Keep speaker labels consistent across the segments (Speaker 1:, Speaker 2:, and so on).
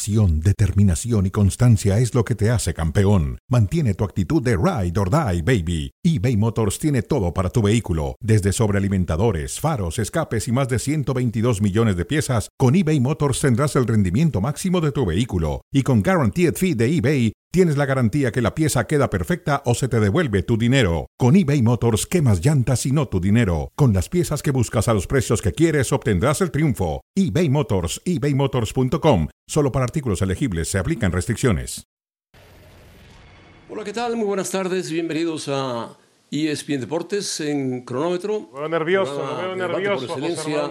Speaker 1: Pasión, determinación y constancia es lo que te hace campeón. Mantiene tu actitud de ride or die, baby. eBay Motors tiene todo para tu vehículo, desde sobrealimentadores, faros, escapes y más de 122 millones de piezas. Con eBay Motors tendrás el rendimiento máximo de tu vehículo. Y con Guaranteed Fee de eBay, tienes la garantía que la pieza queda perfecta o se te devuelve tu dinero. Con eBay Motors, quemas llantas y no tu dinero. Con las piezas que buscas a los precios que quieres, obtendrás el triunfo. eBay Motors, ebaymotors.com. Solo para artículos elegibles se aplican restricciones.
Speaker 2: Hola, ¿qué tal? Muy buenas tardes. Bienvenidos a ESPN Deportes en cronómetro.
Speaker 3: Lo veo nervioso,
Speaker 2: por excelencia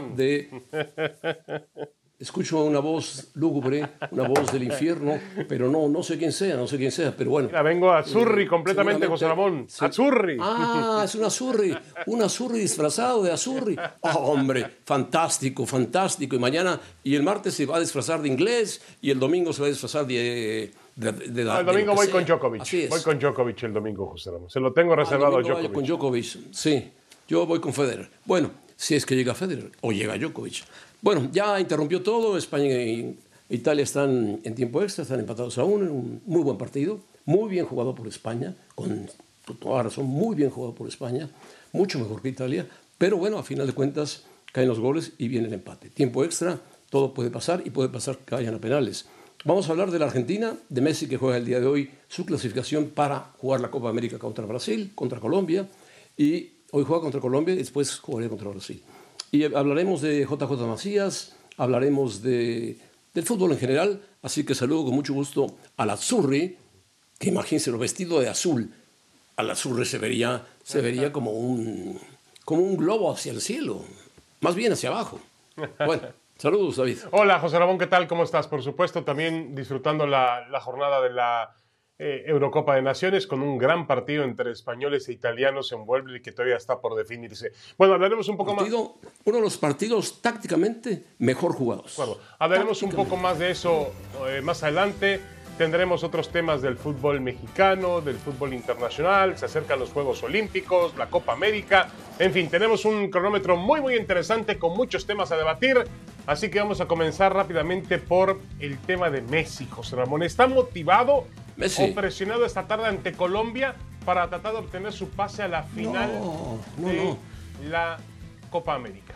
Speaker 2: Escucho una voz lúgubre, una voz del infierno, pero no sé quién sea, pero bueno.
Speaker 3: Mira, vengo a Azurri completamente, José Ramón. Azurri.
Speaker 2: Ah, es un Azurri disfrazado de Azurri. Oh, hombre, fantástico. Y el martes se va a disfrazar de inglés y el domingo se va a disfrazar de
Speaker 3: el domingo voy con Djokovic.
Speaker 2: Así es.
Speaker 3: Voy con Djokovic el domingo, José Ramón. Se lo tengo reservado a Djokovic.
Speaker 2: Con Djokovic, sí. Yo voy con Federer. Bueno, si es que llega Federer o llega Djokovic. Bueno, ya interrumpió todo. España e Italia están en tiempo extra, están empatados a uno en un muy buen partido. Muy bien jugado por España, con toda razón, muy bien jugado por España. Mucho mejor que Italia. Pero bueno, a final de cuentas, caen los goles y viene el empate. Tiempo extra, todo puede pasar y puede pasar que vayan a penales. Vamos a hablar de la Argentina, de Messi, que juega el día de hoy su clasificación para jugar la Copa América contra Brasil, contra Colombia. Y hoy juega contra Colombia y después jugaría contra Brasil. Y hablaremos de JJ Macías, hablaremos del fútbol en general, así que saludo con mucho gusto al Azzurri, que imagínense lo vestido de azul. Al Azzurri se vería como un globo hacia el cielo, más bien hacia abajo. Bueno, saludos, David.
Speaker 3: Hola, José Ramón, ¿qué tal? ¿Cómo estás? Por supuesto, también disfrutando la jornada de la Eurocopa de Naciones con un gran partido entre españoles e italianos en Wembley que todavía está por definirse. Bueno, hablaremos un poco más.
Speaker 2: Uno de los partidos tácticamente mejor jugados.
Speaker 3: Bueno, hablaremos un poco más de eso más adelante. Tendremos otros temas del fútbol mexicano, del fútbol internacional. Se acercan los Juegos Olímpicos, la Copa América. En fin, tenemos un cronómetro muy interesante con muchos temas a debatir. Así que vamos a comenzar rápidamente por el tema de Messi, José Ramón. ¿Está motivado
Speaker 2: Messi
Speaker 3: o presionado esta tarde ante Colombia para tratar de obtener su pase a la final de la Copa América?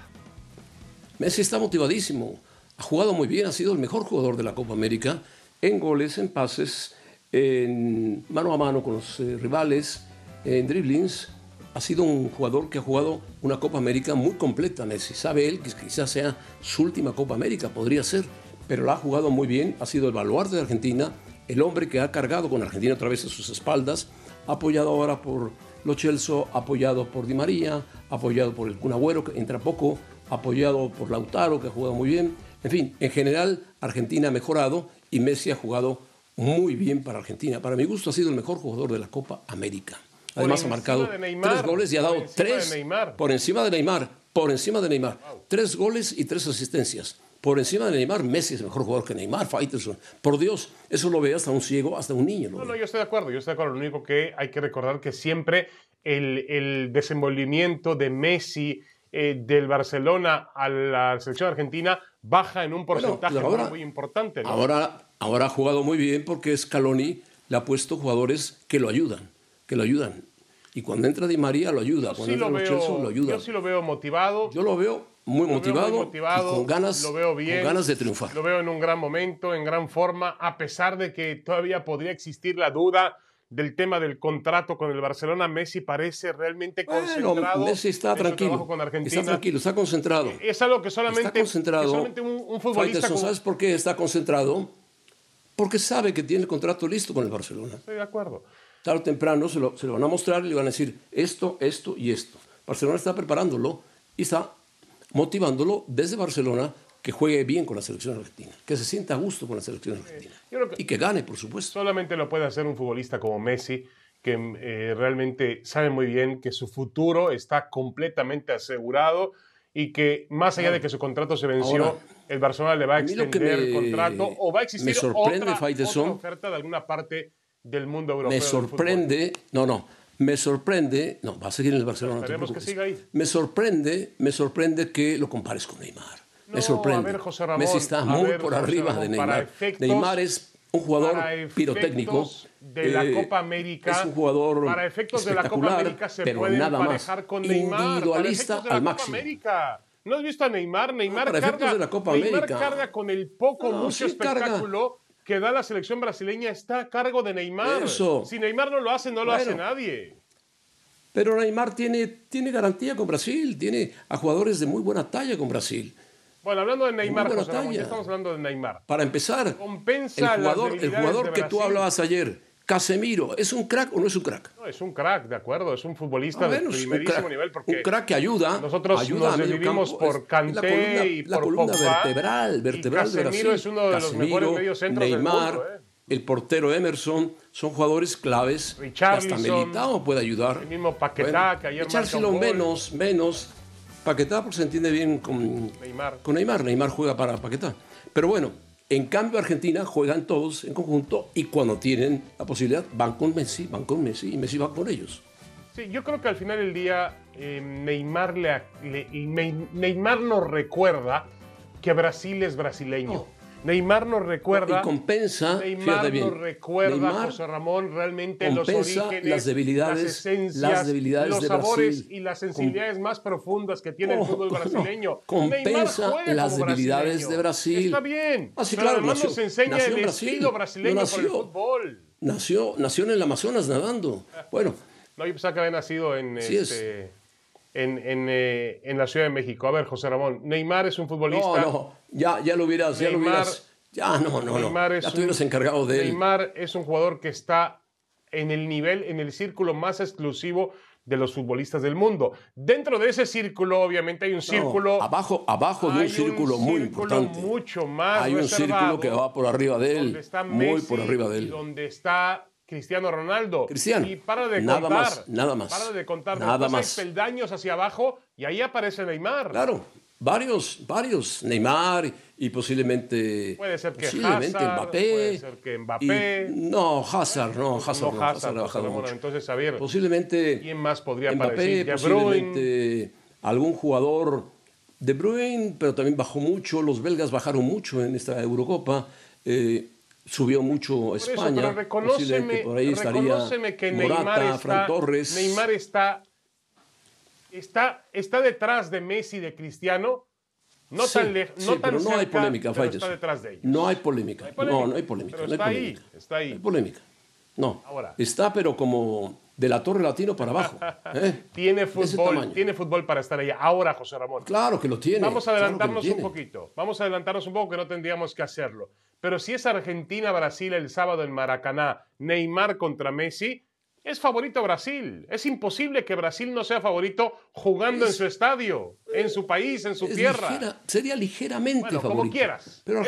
Speaker 2: Messi está motivadísimo. Ha jugado muy bien, ha sido el mejor jugador de la Copa América en goles, en pases, en mano a mano con los rivales, en driblings. Ha sido un jugador que ha jugado una Copa América muy completa, Messi. Sabe él que quizás sea su última Copa América, podría ser, pero la ha jugado muy bien. Ha sido el baluarte de Argentina, el hombre que ha cargado con Argentina otra vez a sus espaldas, apoyado ahora por Lo Celso, apoyado por Di María, apoyado por el Kun Agüero, que entra poco, apoyado por Lautaro, que ha jugado muy bien. En fin, en general, Argentina ha mejorado y Messi ha jugado muy bien para Argentina. Para mi gusto ha sido el mejor jugador de la Copa América. Además ha marcado 3 goles y ha dado 3 por encima de Neymar. Wow. 3 goles y 3 asistencias. Por encima de Neymar, Messi es el mejor jugador que Neymar, Faitelson. Por Dios, eso lo ve hasta un ciego, hasta un niño.
Speaker 3: No, yo estoy de acuerdo. Lo único que hay que recordar que siempre el desenvolvimiento de Messi del Barcelona a la selección argentina baja en un porcentaje muy importante, ¿no?
Speaker 2: Ahora ha jugado muy bien porque Scaloni le ha puesto jugadores que lo ayudan. Y cuando entra Di María lo ayuda, cuando entra Lo Celso lo ayuda.
Speaker 3: Yo sí lo veo motivado.
Speaker 2: Yo lo veo muy motivado y con ganas,
Speaker 3: lo veo bien,
Speaker 2: con ganas de triunfar.
Speaker 3: Lo veo en un gran momento, en gran forma, a pesar de que todavía podría existir la duda del tema del contrato con el Barcelona. Messi parece realmente concentrado.
Speaker 2: Messi está tranquilo,
Speaker 3: con Argentina.
Speaker 2: está tranquilo, está concentrado.
Speaker 3: Es algo que solamente un futbolista
Speaker 2: Faitelson, ¿sabes por qué está concentrado? Porque sabe que tiene el contrato listo con el Barcelona.
Speaker 3: Estoy de acuerdo.
Speaker 2: Tarde o temprano se lo van a mostrar y le van a decir esto y esto. Barcelona está preparándolo y está motivándolo desde Barcelona que juegue bien con la selección argentina, que se sienta a gusto con la selección argentina y que gane, por supuesto.
Speaker 3: Solamente lo puede hacer un futbolista como Messi, que realmente sabe muy bien que su futuro está completamente asegurado y que más allá de que su contrato se venció, el Barcelona le va a extender el contrato o va a existir otra oferta de alguna parte del mundo europeo.
Speaker 2: Me sorprende, va a seguir en el Barcelona.
Speaker 3: Esperemos que siga ahí.
Speaker 2: Me sorprende que lo compares con Neymar. me sorprende.
Speaker 3: A ver, José Ramón,
Speaker 2: Messi está muy por arriba de Neymar. Neymar es un jugador pirotécnico.
Speaker 3: De la Copa América,
Speaker 2: es un jugador
Speaker 3: para efectos de la Copa América se
Speaker 2: pero
Speaker 3: pueden
Speaker 2: nada
Speaker 3: emparejar
Speaker 2: más.
Speaker 3: con Neymar.
Speaker 2: Individualista
Speaker 3: Para
Speaker 2: al
Speaker 3: Copa
Speaker 2: máximo.
Speaker 3: América. ¿No has visto a Neymar? Neymar,
Speaker 2: de la Copa
Speaker 3: Neymar
Speaker 2: América.
Speaker 3: carga con el mucho espectáculo que da la selección brasileña. Está a cargo de Neymar.
Speaker 2: Eso.
Speaker 3: Si Neymar no lo hace, no lo hace nadie.
Speaker 2: Pero Neymar tiene garantía con Brasil. Tiene a jugadores de muy buena talla con Brasil.
Speaker 3: Bueno, hablando de Neymar, José Ramón, ya estamos hablando de Neymar.
Speaker 2: Para empezar,
Speaker 3: compensa
Speaker 2: el jugador que tú hablabas ayer, Casemiro, ¿es un crack o no es un crack?
Speaker 3: No, es un crack, de acuerdo, es un futbolista de primerísimo nivel. Porque
Speaker 2: un crack que ayuda.
Speaker 3: Nosotros
Speaker 2: ayuda
Speaker 3: nos dividimos por Kanté y por
Speaker 2: la columna
Speaker 3: Pogba,
Speaker 2: vertebral de Brasil.
Speaker 3: Casemiro es uno de los mejores mediocentros
Speaker 2: Neymar,
Speaker 3: del mundo.
Speaker 2: El portero Emerson, son jugadores claves.
Speaker 3: Richarlison,
Speaker 2: hasta Militao puede ayudar.
Speaker 3: El mismo Paquetá, que ayer marca un gol.
Speaker 2: menos. Paquetá porque se entiende bien con Neymar. Neymar juega para Paquetá. Pero bueno, en cambio Argentina juegan todos en conjunto y cuando tienen la posibilidad van con Messi y Messi va con ellos.
Speaker 3: Sí, yo creo que al final del día Neymar nos recuerda que Brasil es brasileño.
Speaker 2: No.
Speaker 3: Neymar nos recuerda.
Speaker 2: Y compensa.
Speaker 3: Neymar nos recuerda, José Ramón, realmente los orígenes,
Speaker 2: las debilidades
Speaker 3: los
Speaker 2: de
Speaker 3: sabores
Speaker 2: Brasil.
Speaker 3: Y las sensibilidades más profundas que tiene el fútbol brasileño.
Speaker 2: Compensa las debilidades de Brasil.
Speaker 3: Está bien.
Speaker 2: Sí,
Speaker 3: pero
Speaker 2: claro,
Speaker 3: además nos enseña el estilo brasileño por el fútbol.
Speaker 2: Nació en el Amazonas nadando. Bueno.
Speaker 3: No, yo pensaba que había nacido en la Ciudad de México. A ver, José Ramón, Neymar es un futbolista.
Speaker 2: Ya lo hubieras. Ya te hubieras encargado de él.
Speaker 3: Neymar es un jugador que está en el círculo más exclusivo de los futbolistas del mundo. Dentro de ese círculo, obviamente, hay un círculo.
Speaker 2: Abajo de un círculo muy importante.
Speaker 3: Mucho más
Speaker 2: hay un círculo que va por arriba de él.
Speaker 3: Donde está Messi,
Speaker 2: muy por arriba de él.
Speaker 3: Donde está Cristiano Ronaldo.
Speaker 2: Y
Speaker 3: para de contar.
Speaker 2: Nada más.
Speaker 3: Para de contar.
Speaker 2: Nada
Speaker 3: más. Hay peldaños hacia abajo y ahí aparece Neymar.
Speaker 2: Claro. Varios. Neymar y posiblemente.
Speaker 3: Puede ser que
Speaker 2: Hazard,
Speaker 3: Mbappé. Puede ser que Mbappé.
Speaker 2: Hazard no. Hazard ha bajado mucho.
Speaker 3: Entonces, a ver.
Speaker 2: Posiblemente.
Speaker 3: ¿Quién más podría
Speaker 2: Mbappé,
Speaker 3: aparecer?
Speaker 2: posiblemente algún jugador. De Bruyne, pero también bajó mucho. Los belgas bajaron mucho en esta Eurocopa. Subió mucho España.
Speaker 3: Pero reconóceme,
Speaker 2: por ahí estaría
Speaker 3: que
Speaker 2: Morata, Fran Torres.
Speaker 3: Neymar está detrás de Messi, de Cristiano. No tan
Speaker 2: pero no hay
Speaker 3: cerca,
Speaker 2: polémica,
Speaker 3: pero está detrás de ellos.
Speaker 2: No hay polémica. No hay polémica.
Speaker 3: Pero
Speaker 2: está
Speaker 3: ahí.
Speaker 2: No hay polémica. No.
Speaker 3: Ahora.
Speaker 2: Está, pero como de la Torre Latino para abajo.
Speaker 3: Tiene fútbol para estar ahí. Ahora, José Ramón.
Speaker 2: Claro que lo tiene.
Speaker 3: Vamos a adelantarnos un poquito. Vamos a adelantarnos un poco, que no tendríamos que hacerlo. Pero si es Argentina-Brasil el sábado en Maracaná, Neymar contra Messi, es favorito Brasil. Es imposible que Brasil no sea favorito jugando en su estadio, en su país, en su tierra.
Speaker 2: Sería ligeramente favorito.
Speaker 3: Como quieras.
Speaker 2: Pero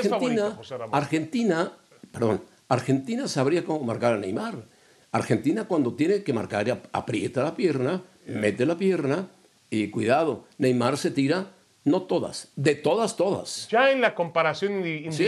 Speaker 2: Argentina sabría cómo marcar a Neymar. Argentina, cuando tiene que marcar, aprieta la pierna, mete la pierna y cuidado, Neymar se tira. No todas, de todas.
Speaker 3: Ya en la comparación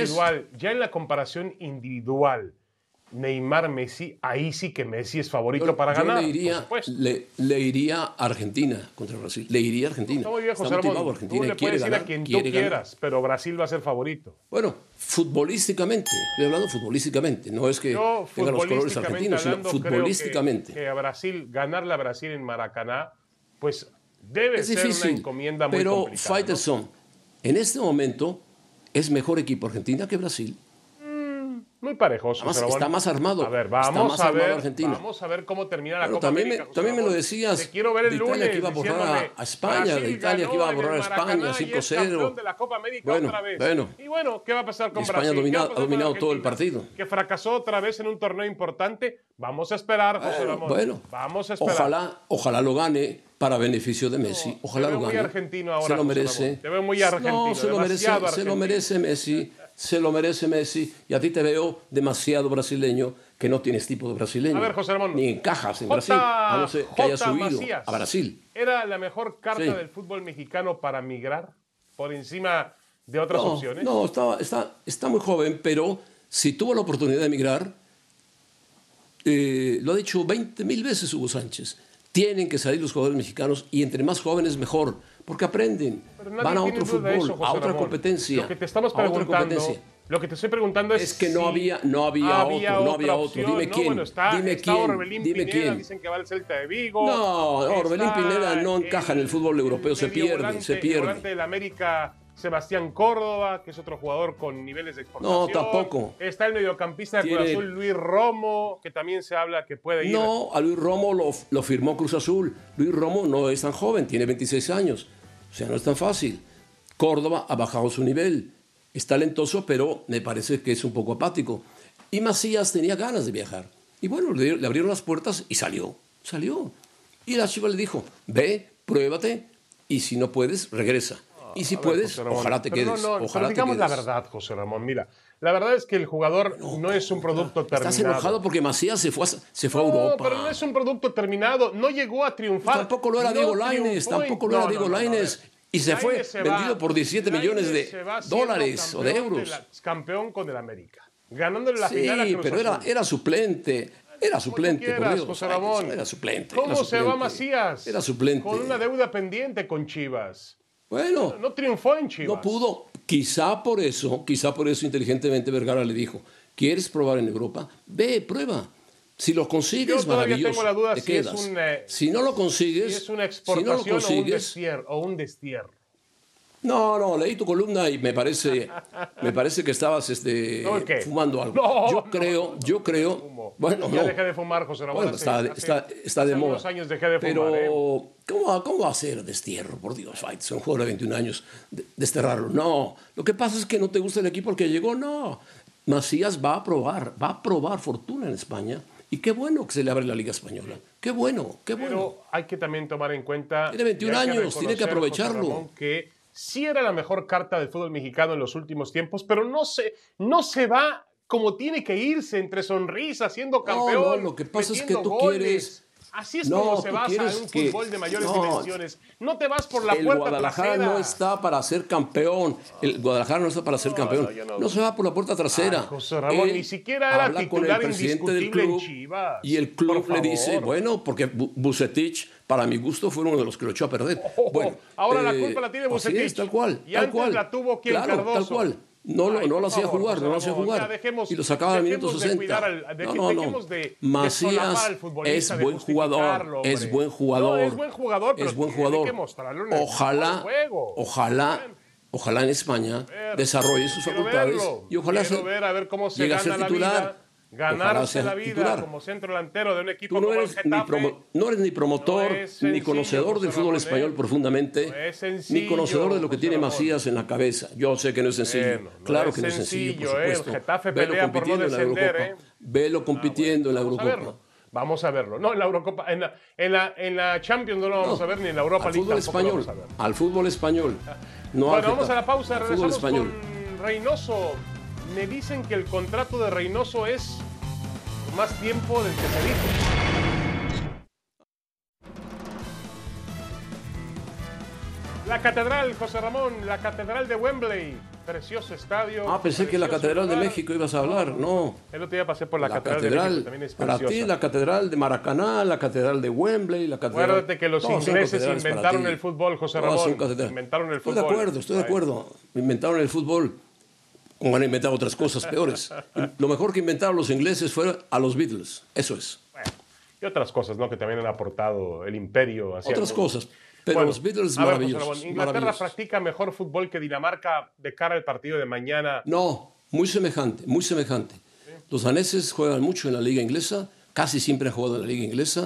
Speaker 3: individual, Neymar-Messi, ahí sí que Messi es favorito para ganar.
Speaker 2: Le iría a Argentina contra Brasil. Le iría a Argentina.
Speaker 3: Está muy bien, José Ramón.
Speaker 2: Argentina
Speaker 3: tú le puedes decir a quien tú quieras, pero Brasil va a ser favorito.
Speaker 2: Bueno, futbolísticamente, estoy hablando futbolísticamente, no es que tenga los colores argentinos, sino futbolísticamente.
Speaker 3: Que a Brasil, ganarle a Brasil en Maracaná, pues debe ser
Speaker 2: difícil,
Speaker 3: una encomienda muy
Speaker 2: pero
Speaker 3: complicada.
Speaker 2: Pero Faitelson, en este momento es mejor equipo Argentina que Brasil.
Speaker 3: Muy parejoso.
Speaker 2: Está más armado.
Speaker 3: A ver, vamos a ver cómo termina la Copa América.
Speaker 2: También me lo decías.
Speaker 3: Te quiero ver el lunes.
Speaker 2: De Italia que iba a borrar a España, de Italia que iba a borrar a España 5-0.
Speaker 3: De la Copa América otra vez. Y bueno, ¿qué va a pasar con
Speaker 2: España
Speaker 3: Brasil?
Speaker 2: ha dominado todo el partido.
Speaker 3: Que fracasó otra vez en un torneo importante. Vamos a esperar, José Ramón. Vamos a esperar.
Speaker 2: Ojalá lo gane para beneficio de Messi. Ojalá lo gane.
Speaker 3: Muy argentino ahora,
Speaker 2: se lo merece.
Speaker 3: Te veo muy argentino.
Speaker 2: No, se lo merece Messi. Se lo merece Messi, y a ti te veo demasiado brasileño, que no tienes tipo de brasileño.
Speaker 3: A ver, José Ramón.
Speaker 2: Ni encajas en Brasil, a no ser que hayas subido a Brasil.
Speaker 3: ¿Era la mejor carta del fútbol mexicano para migrar por encima de otras opciones?
Speaker 2: No, está muy joven, pero si tuvo la oportunidad de emigrar, lo ha dicho 20.000 veces Hugo Sánchez, Tienen que salir los jugadores mexicanos y entre más jóvenes mejor, porque aprenden, van a otro fútbol,
Speaker 3: eso,
Speaker 2: a otra
Speaker 3: Ramón.
Speaker 2: competencia.
Speaker 3: Lo que te estamos preguntando, lo que te estoy preguntando
Speaker 2: es que no había otro. Dime quién.
Speaker 3: Bueno, está Orbelín
Speaker 2: Dime
Speaker 3: Pineda,
Speaker 2: quién.
Speaker 3: Dicen que va al Celta de Vigo.
Speaker 2: No, Orbelín Pineda no encaja en el fútbol europeo, se pierde.
Speaker 3: El volante del América, Sebastián Córdoba, que es otro jugador con niveles de exportación.
Speaker 2: No, tampoco.
Speaker 3: Está el mediocampista de Cruz Azul, Luis Romo, que también se habla que puede ir.
Speaker 2: No, a Luis Romo lo firmó Cruz Azul. Luis Romo no es tan joven, tiene 26 años. O sea, no es tan fácil. Córdoba ha bajado su nivel. Es talentoso, pero me parece que es un poco apático. Y Macías tenía ganas de viajar. Y bueno, le abrieron las puertas y salió. Y la Chiva le dijo, ve, pruébate, y si no puedes, regresa. Y si puedes, ojalá te quedes.
Speaker 3: Pero digamos la verdad, José Ramón. Mira, la verdad es que el jugador no es un producto terminado.
Speaker 2: Estás enojado porque Macías se fue a Europa.
Speaker 3: No, pero no es un producto terminado. No llegó a triunfar.
Speaker 2: Tampoco lo era Diego Lainez. Y se fue vendido por 17 millones de dólares o de euros.
Speaker 3: Campeón con el América. Ganándole la final a Cruz
Speaker 2: pero era suplente. Era suplente,
Speaker 3: quieras,
Speaker 2: por Dios.
Speaker 3: José Ramón.
Speaker 2: Era suplente.
Speaker 3: ¿Cómo se va Macías?
Speaker 2: Era suplente.
Speaker 3: Con una deuda pendiente con Chivas.
Speaker 2: Bueno.
Speaker 3: No triunfó en Chivas.
Speaker 2: No pudo. Quizá por eso inteligentemente Vergara le dijo, ¿quieres probar en Europa? Ve, prueba. Si lo consigues, maravilloso.
Speaker 3: Tengo la duda
Speaker 2: te
Speaker 3: si
Speaker 2: quedas.
Speaker 3: Si
Speaker 2: no lo consigues,
Speaker 3: si es una exportación o un destierro.
Speaker 2: No, leí tu columna y me parece que estabas fumando algo. Yo creo. Bueno,
Speaker 3: ya dejé de fumar, José Ramón.
Speaker 2: Bueno, está de moda.
Speaker 3: Unos años dejé de fumar.
Speaker 2: Pero, ¿cómo va a ser destierro? Por Dios, es un jugador de 21 años, desterrarlo. No, lo que pasa es que no te gusta el equipo al que llegó, no. Macías va a probar fortuna en España. Y qué bueno que se le abre la Liga Española. Qué bueno.
Speaker 3: Pero hay que también tomar en cuenta...
Speaker 2: Tiene 21 años, tiene que aprovecharlo.
Speaker 3: José Ramón, que sí era la mejor carta del fútbol mexicano en los últimos tiempos, pero no se va como tiene que irse, entre sonrisas, siendo campeón.
Speaker 2: No, lo que pasa es que tú
Speaker 3: goles.
Speaker 2: Quieres...
Speaker 3: Así es como se basa en un fútbol de mayores dimensiones. No te vas por la puerta
Speaker 2: Guadalajara
Speaker 3: trasera.
Speaker 2: no está para ser campeón. El Guadalajara no está para ser campeón. No se va por la puerta trasera.
Speaker 3: José Ramón, ni siquiera era titular
Speaker 2: con el presidente del club,
Speaker 3: en Chivas.
Speaker 2: Y el club le dice, bueno, porque Vucetich, para mi gusto, fue uno de los que lo echó a perder. Bueno,
Speaker 3: ahora la culpa la tiene Vucetich.
Speaker 2: Tal cual.
Speaker 3: Y antes la tuvo quien Cardoso.
Speaker 2: Tal cual. No lo hacía jugar, y lo sacaba al minuto 60. Macías es buen jugador, es buen jugador. Ojalá en España desarrolle sus facultades y ojalá llegue a ser titular.
Speaker 3: Ganarse la vida como centro delantero de un equipo como el Getafe.
Speaker 2: No eres ni promotor, ni conocedor del fútbol español profundamente, ni conocedor de lo que tiene Macías en la cabeza. Yo sé que no es sencillo. Claro que no es sencillo, por supuesto.
Speaker 3: El Getafe pelea por no descender.
Speaker 2: Velo compitiendo en la Eurocopa.
Speaker 3: Vamos a verlo. No, en la Eurocopa, en la Champions no lo vamos a ver, ni en la Europa League tampoco lo vamos a ver.
Speaker 2: Al fútbol español.
Speaker 3: Bueno, vamos a la pausa. Regresamos con Reynoso. Me dicen que el contrato de Reynoso es más tiempo del que se dijo. La catedral, José Ramón, la catedral de Wembley. Precioso estadio.
Speaker 2: Pensé que la catedral de México ibas a hablar. No.
Speaker 3: El otro día pasé por la catedral de México, también es preciosa.
Speaker 2: Para ti, la catedral de Maracaná, la catedral de Wembley, la catedral...
Speaker 3: Acuérdate que los ingleses inventaron el fútbol, José Ramón. Inventaron el fútbol.
Speaker 2: Estoy de acuerdo. Inventaron el fútbol. Como han inventado otras cosas peores. Lo mejor que inventaron los ingleses fue a los Beatles. Eso es.
Speaker 3: Bueno, y otras cosas, ¿no? Que también han aportado el imperio.
Speaker 2: Otras cosas. Pero los Beatles, maravillosos.
Speaker 3: ¿Inglaterra practica mejor fútbol que Dinamarca de cara al partido de mañana?
Speaker 2: No, muy semejante, muy semejante. ¿Sí? Los daneses juegan mucho en la liga inglesa, casi siempre han jugado en la liga inglesa.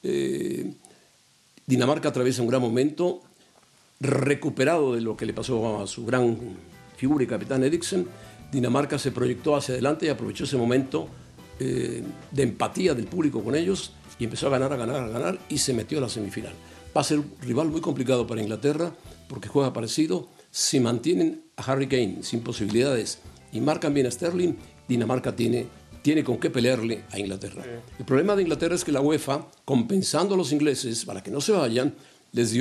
Speaker 2: Dinamarca atraviesa un gran momento, recuperado de lo que le pasó a su gran figura y capitán Eriksen. Dinamarca se proyectó hacia adelante y aprovechó ese momento de empatía del público con ellos y empezó a ganar y se metió a la semifinal. Va a ser un rival muy complicado para Inglaterra porque juega parecido. Si mantienen a Harry Kane sin posibilidades y marcan bien a Sterling, Dinamarca tiene con qué pelearle a Inglaterra. Sí. El problema de Inglaterra es que la UEFA, compensando a los ingleses para que no se vayan, les dio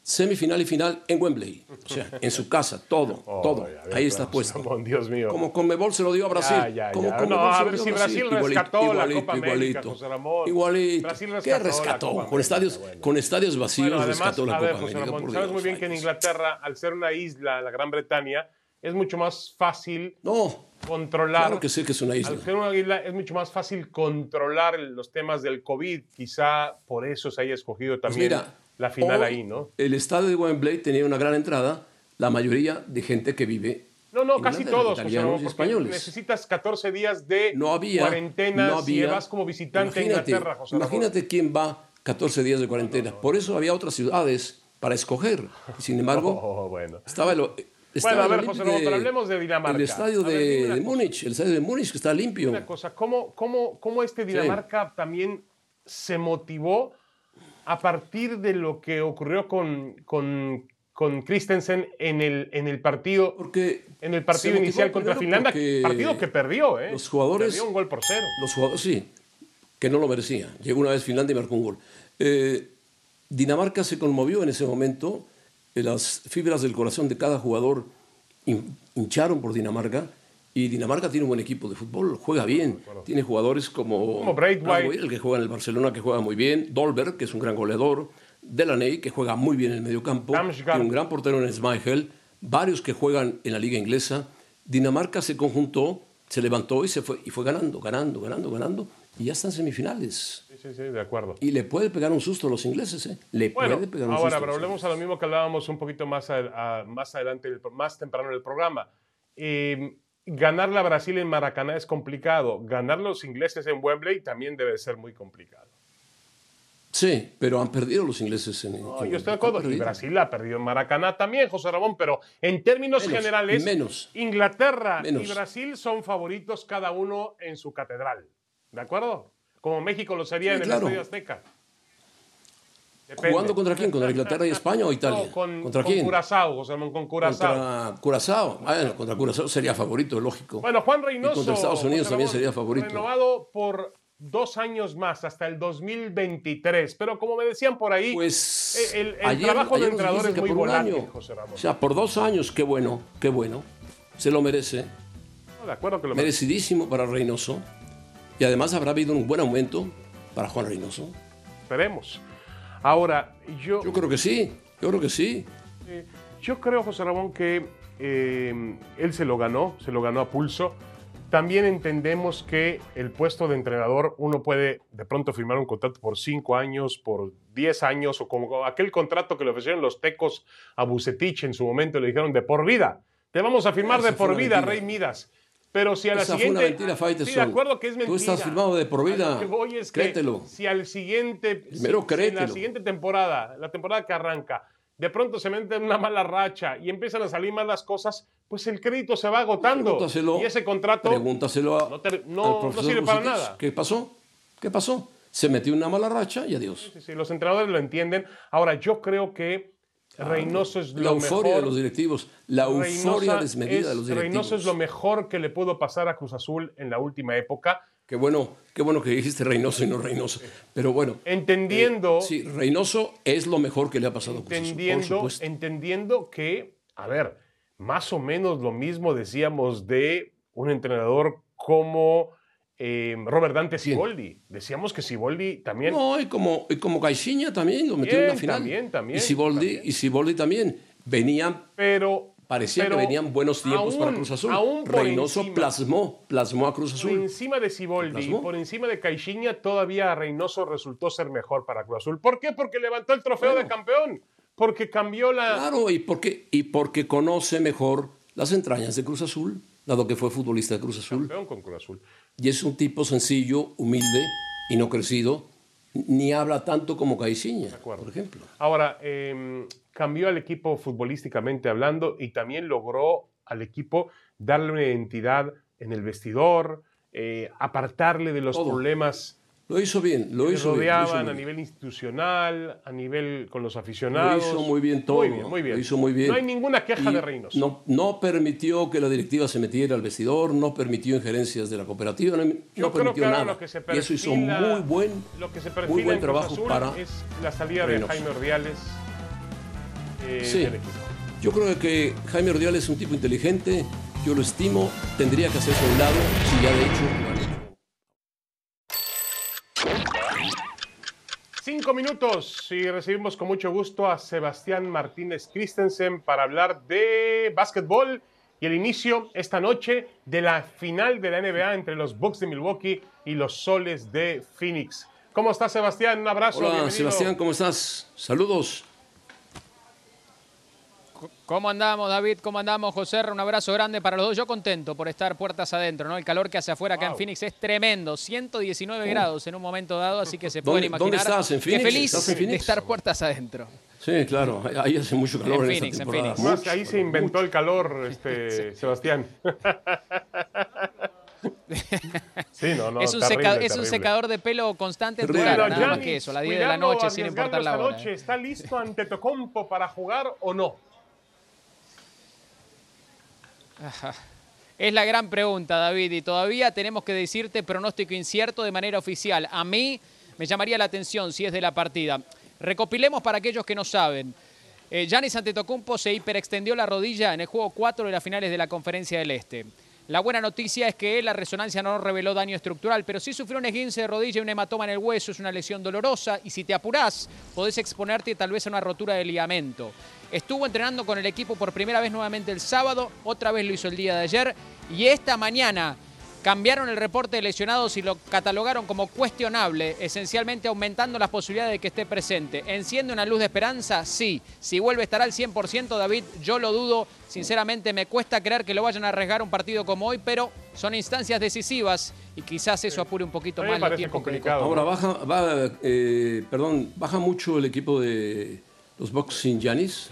Speaker 2: semifinal y final en Wembley. O sea, en su casa, todo. Ahí está puesto.
Speaker 3: Dios mío.
Speaker 2: Como Conmebol se lo dio a Brasil.
Speaker 3: A ver si Brasil rescató la Copa América, José Ramón.
Speaker 2: Igualito.
Speaker 3: Brasil
Speaker 2: ¿Qué rescató? Con estadios vacíos rescató la Copa
Speaker 3: José
Speaker 2: América.
Speaker 3: Ramón, sabes muy bien que en Inglaterra, al ser una isla, la Gran Bretaña, es mucho más fácil controlar.
Speaker 2: Claro que sí que es una isla.
Speaker 3: Al ser una isla es mucho más fácil controlar los temas del COVID. Quizá por eso se haya escogido también la final ahí, ¿no?
Speaker 2: El estadio de Wembley tenía una gran entrada, la mayoría de gente que vive
Speaker 3: casi todos,
Speaker 2: italianos y españoles.
Speaker 3: Necesitas 14 días de cuarentena si vas como visitante a Inglaterra, José Ramón.
Speaker 2: Imagínate quién va 14 días de cuarentena. Por eso había otras ciudades para escoger. Sin embargo, estaba a ver,
Speaker 3: José Ramón, pero hablemos de Dinamarca.
Speaker 2: El estadio de Múnich, el estadio de Múnich que está limpio.
Speaker 3: Una cosa, ¿cómo este Dinamarca también se motivó a partir de lo que ocurrió con Christensen en el partido inicial contra Finlandia, partido que perdió,
Speaker 2: los jugadores,
Speaker 3: perdió 1-0.
Speaker 2: Los jugadores, sí, que no lo merecía. Llegó una vez Finlandia y marcó un gol. Dinamarca se conmovió en ese momento, las fibras del corazón de cada jugador hincharon por Dinamarca. Y Dinamarca tiene un buen equipo de fútbol, juega bien. Tiene jugadores como
Speaker 3: Braithwaite,
Speaker 2: el que juega en el Barcelona, que juega muy bien. Dolberg, que es un gran goleador. Delaney, que juega muy bien en el mediocampo. Tiene un gran portero en Schmeichel. Varios que juegan en la liga inglesa. Dinamarca se conjuntó, se levantó y fue ganando. Y ya están en semifinales.
Speaker 3: Sí, de acuerdo.
Speaker 2: Y le puede pegar un susto a los ingleses, ¿eh? Puede pegar un susto.
Speaker 3: Ahora, pero volvemos a lo mismo que hablábamos un poquito más adelante, más temprano en el programa. Ganarle a Brasil en Maracaná es complicado. Ganar a los ingleses en Wembley también debe ser muy complicado.
Speaker 2: Sí, pero han perdido los ingleses en
Speaker 3: yo estoy de acuerdo. Y Brasil ha perdido en Maracaná también, José Ramón, pero en términos generales, Inglaterra y Brasil son favoritos cada uno en su catedral. ¿De acuerdo? Como México lo sería en el Estadio Azteca. Depende.
Speaker 2: ¿Jugando contra quién? ¿Contra Inglaterra y España o Italia?
Speaker 3: ¿Contra quién? Con Curazao, José Ramón, con Curazao.
Speaker 2: Contra Curazao. Bueno, contra Curazao sería favorito, lógico.
Speaker 3: Bueno, Juan Reynoso.
Speaker 2: Y contra Estados Unidos también sería favorito.
Speaker 3: Renovado por 2 años más, hasta el 2023. Pero como me decían por ahí, el trabajo de entrenador es muy volátil, José Ramón.
Speaker 2: O sea, por 2 años, qué bueno. Se lo merece.
Speaker 3: De acuerdo que lo
Speaker 2: merecidísimo para Reynoso. Y además habrá habido un buen aumento para Juan Reynoso.
Speaker 3: Esperemos. Ahora, yo
Speaker 2: creo que sí.
Speaker 3: Yo creo, José Ramón, que él se lo ganó a pulso. También entendemos que el puesto de entrenador, uno puede de pronto firmar un contrato por 5 años, por 10 años, o como aquel contrato que le ofrecieron los tecos a Vucetich en su momento, le dijeron de por vida. Te vamos a firmar de por vida, Rey Midas. Pero si a la siguiente...
Speaker 2: Fue una mentira, Faitelson.
Speaker 3: Sí, de acuerdo que es mentira.
Speaker 2: Tú estás firmado de por vida.
Speaker 3: Lo que voy es
Speaker 2: créetelo.
Speaker 3: Que si al siguiente...
Speaker 2: Primero
Speaker 3: créetelo. En la siguiente temporada, la temporada que arranca, de pronto se mete en una mala racha y empiezan a salir mal las cosas, pues el crédito se va agotando. Y ese contrato...
Speaker 2: Pregúntaselo
Speaker 3: no sirve para nada.
Speaker 2: ¿Qué pasó? Se metió en una mala racha y adiós.
Speaker 3: Sí, los entrenadores lo entienden. Ahora, yo creo que Reynoso es
Speaker 2: la euforia de los directivos, la euforia desmedida de los directivos.
Speaker 3: Reynoso es lo mejor que le pudo pasar a Cruz Azul en la última época.
Speaker 2: Qué bueno que dijiste Reynoso y no Reynoso. Pero bueno.
Speaker 3: Entendiendo.
Speaker 2: Sí, Reynoso es lo mejor que le ha pasado a Cruz Azul, por supuesto.
Speaker 3: Entendiendo que, a ver, más o menos lo mismo decíamos de un entrenador como Robert Dante Siboldi. Decíamos que Siboldi también...
Speaker 2: No, y como Caixinha también lo metió en la final.
Speaker 3: También.
Speaker 2: Y Siboldi también. Parecía que venían buenos tiempos para Cruz Azul. Reynoso plasmó a Cruz Azul.
Speaker 3: Por encima de Siboldi y por encima de Caixinha, todavía Reynoso resultó ser mejor para Cruz Azul. ¿Por qué? Porque levantó el trofeo de campeón. Porque cambió la...
Speaker 2: Claro, y porque conoce mejor las entrañas de Cruz Azul, dado que fue futbolista de Cruz Azul.
Speaker 3: Campeón con Cruz Azul.
Speaker 2: Y es un tipo sencillo, humilde y no crecido, ni habla tanto como Caixinha, por ejemplo.
Speaker 3: Ahora, cambió al equipo futbolísticamente hablando y también logró al equipo darle una identidad en el vestidor, apartarle de los problemas.
Speaker 2: Lo hizo bien,
Speaker 3: lo rodeaban a nivel institucional, a nivel con los aficionados.
Speaker 2: Lo hizo muy bien todo.
Speaker 3: Muy bien.
Speaker 2: Lo hizo muy bien.
Speaker 3: No hay ninguna queja de Reynoso.
Speaker 2: No permitió que la directiva se metiera al vestidor, no permitió injerencias de la cooperativa, no permitió nada. Y eso hizo muy buen trabajo para
Speaker 3: es la salida de Jaime Ordiales.
Speaker 2: Sí.
Speaker 3: del equipo.
Speaker 2: Yo creo que Jaime Ordiales es un tipo inteligente, yo lo estimo, tendría que hacerse a un lado, si ya de hecho lo han hecho.
Speaker 3: 5 minutos y recibimos con mucho gusto a Sebastián Martínez Christensen para hablar de básquetbol y el inicio esta noche de la final de la NBA entre los Bucks de Milwaukee y los Soles de Phoenix. ¿Cómo estás, Sebastián? Un abrazo.
Speaker 2: Hola,
Speaker 3: bienvenido.
Speaker 2: Sebastián, ¿cómo estás? Saludos.
Speaker 4: ¿Cómo andamos, David? ¿Cómo andamos, José? Un abrazo grande para los dos. Yo contento por estar puertas adentro, ¿no? El calor que hace afuera acá en Phoenix es tremendo. 119 grados en un momento dado, así que se pueden imaginar.
Speaker 2: ¿Dónde estás? ¿En Phoenix?
Speaker 4: Que feliz
Speaker 2: ¿Estás en Phoenix?
Speaker 4: de estar puertas adentro.
Speaker 2: Sí, claro, ahí hace mucho calor
Speaker 4: En
Speaker 2: en
Speaker 4: Phoenix,
Speaker 2: esta
Speaker 4: en
Speaker 2: temporada.
Speaker 4: Phoenix.
Speaker 3: Más, ahí se inventó el calor, Sebastián. Sí, no,
Speaker 4: es un
Speaker 3: terrible.
Speaker 4: secador de pelo constante en tu
Speaker 2: Terrible.
Speaker 4: cara,
Speaker 3: Bueno,
Speaker 4: nada más
Speaker 3: Giannis,
Speaker 4: que eso, a las 10 de la
Speaker 3: cuidando
Speaker 4: noche, sin importar la
Speaker 3: arriesgarlo
Speaker 4: hora.
Speaker 3: esta noche, ¿está listo Antetokounmpo para jugar o no?
Speaker 4: Es la gran pregunta, David, y todavía tenemos que decirte pronóstico incierto de manera oficial. A mí me llamaría la atención si es de la partida. Recopilemos para aquellos que no saben. Giannis Antetokounmpo se hiperextendió la rodilla en el juego 4 de las finales de la Conferencia del Este. La buena noticia es que la resonancia no reveló daño estructural, pero sí sufrió un esguince de rodilla y un hematoma en el hueso. Es una lesión dolorosa y si te apurás, podés exponerte tal vez a una rotura de ligamento. Estuvo entrenando con el equipo por primera vez nuevamente el sábado, otra vez lo hizo el día de ayer y esta mañana cambiaron el reporte de lesionados y lo catalogaron como cuestionable, esencialmente aumentando las posibilidades de que esté presente. ¿Enciende una luz de esperanza? Sí. Si vuelve a estar al 100%, David, yo lo dudo. Sinceramente, me cuesta creer que lo vayan a arriesgar un partido como hoy, pero son instancias decisivas y quizás eso apure un poquito
Speaker 3: A mí me
Speaker 4: más los
Speaker 3: parece
Speaker 4: tiempos que le
Speaker 3: complicado.
Speaker 2: Ahora baja mucho el equipo de los Bucks sin Giannis.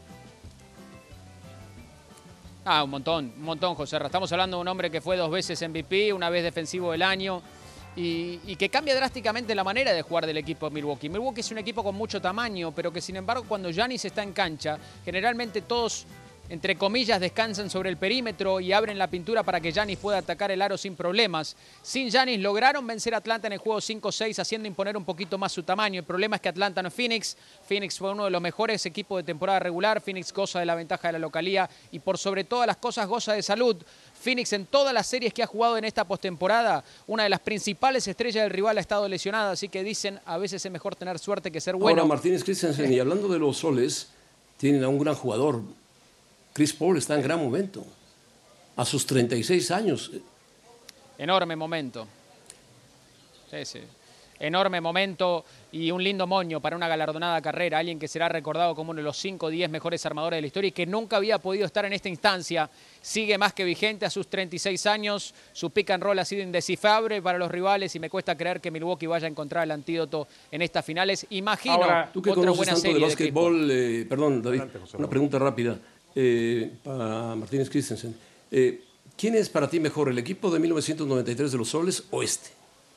Speaker 4: Un montón, José. Estamos hablando de un hombre que fue 2 veces MVP, una vez defensivo del año y que cambia drásticamente la manera de jugar del equipo de Milwaukee. Milwaukee es un equipo con mucho tamaño, pero que sin embargo cuando Giannis está en cancha, generalmente todos, entre comillas, descansan sobre el perímetro y abren la pintura para que Giannis pueda atacar el aro sin problemas. Sin Giannis lograron vencer a Atlanta en el juego 5-6, haciendo imponer un poquito más su tamaño. El problema es que Atlanta no es Phoenix. Phoenix fue uno de los mejores equipos de temporada regular. Phoenix goza de la ventaja de la localía y por sobre todas las cosas goza de salud. Phoenix en todas las series que ha jugado en esta postemporada, una de las principales estrellas del rival ha estado lesionada, así que dicen a veces es mejor tener suerte que ser bueno.
Speaker 2: Ahora, Martínez Christensen, y hablando de los Soles, tienen a un gran jugador. Chris Paul está en gran momento, a sus 36 años.
Speaker 4: Enorme momento. Sí. Enorme momento y un lindo moño para una galardonada carrera. Alguien que será recordado como uno de los 5 o 10 mejores armadores de la historia y que nunca había podido estar en esta instancia. Sigue más que vigente a sus 36 años. Su pick and roll ha sido indescifrable para los rivales y me cuesta creer que Milwaukee vaya a encontrar el antídoto en estas finales. Imagino
Speaker 3: Ahora,
Speaker 2: Tú que
Speaker 4: otra
Speaker 2: conoces
Speaker 4: buena
Speaker 2: tanto de
Speaker 4: serie
Speaker 2: básquetbol, perdón, David,
Speaker 3: Adelante, José.
Speaker 2: una pregunta rápida para Martínez Christensen. ¿Quién es para ti mejor, el equipo de 1993 de los Soles o este?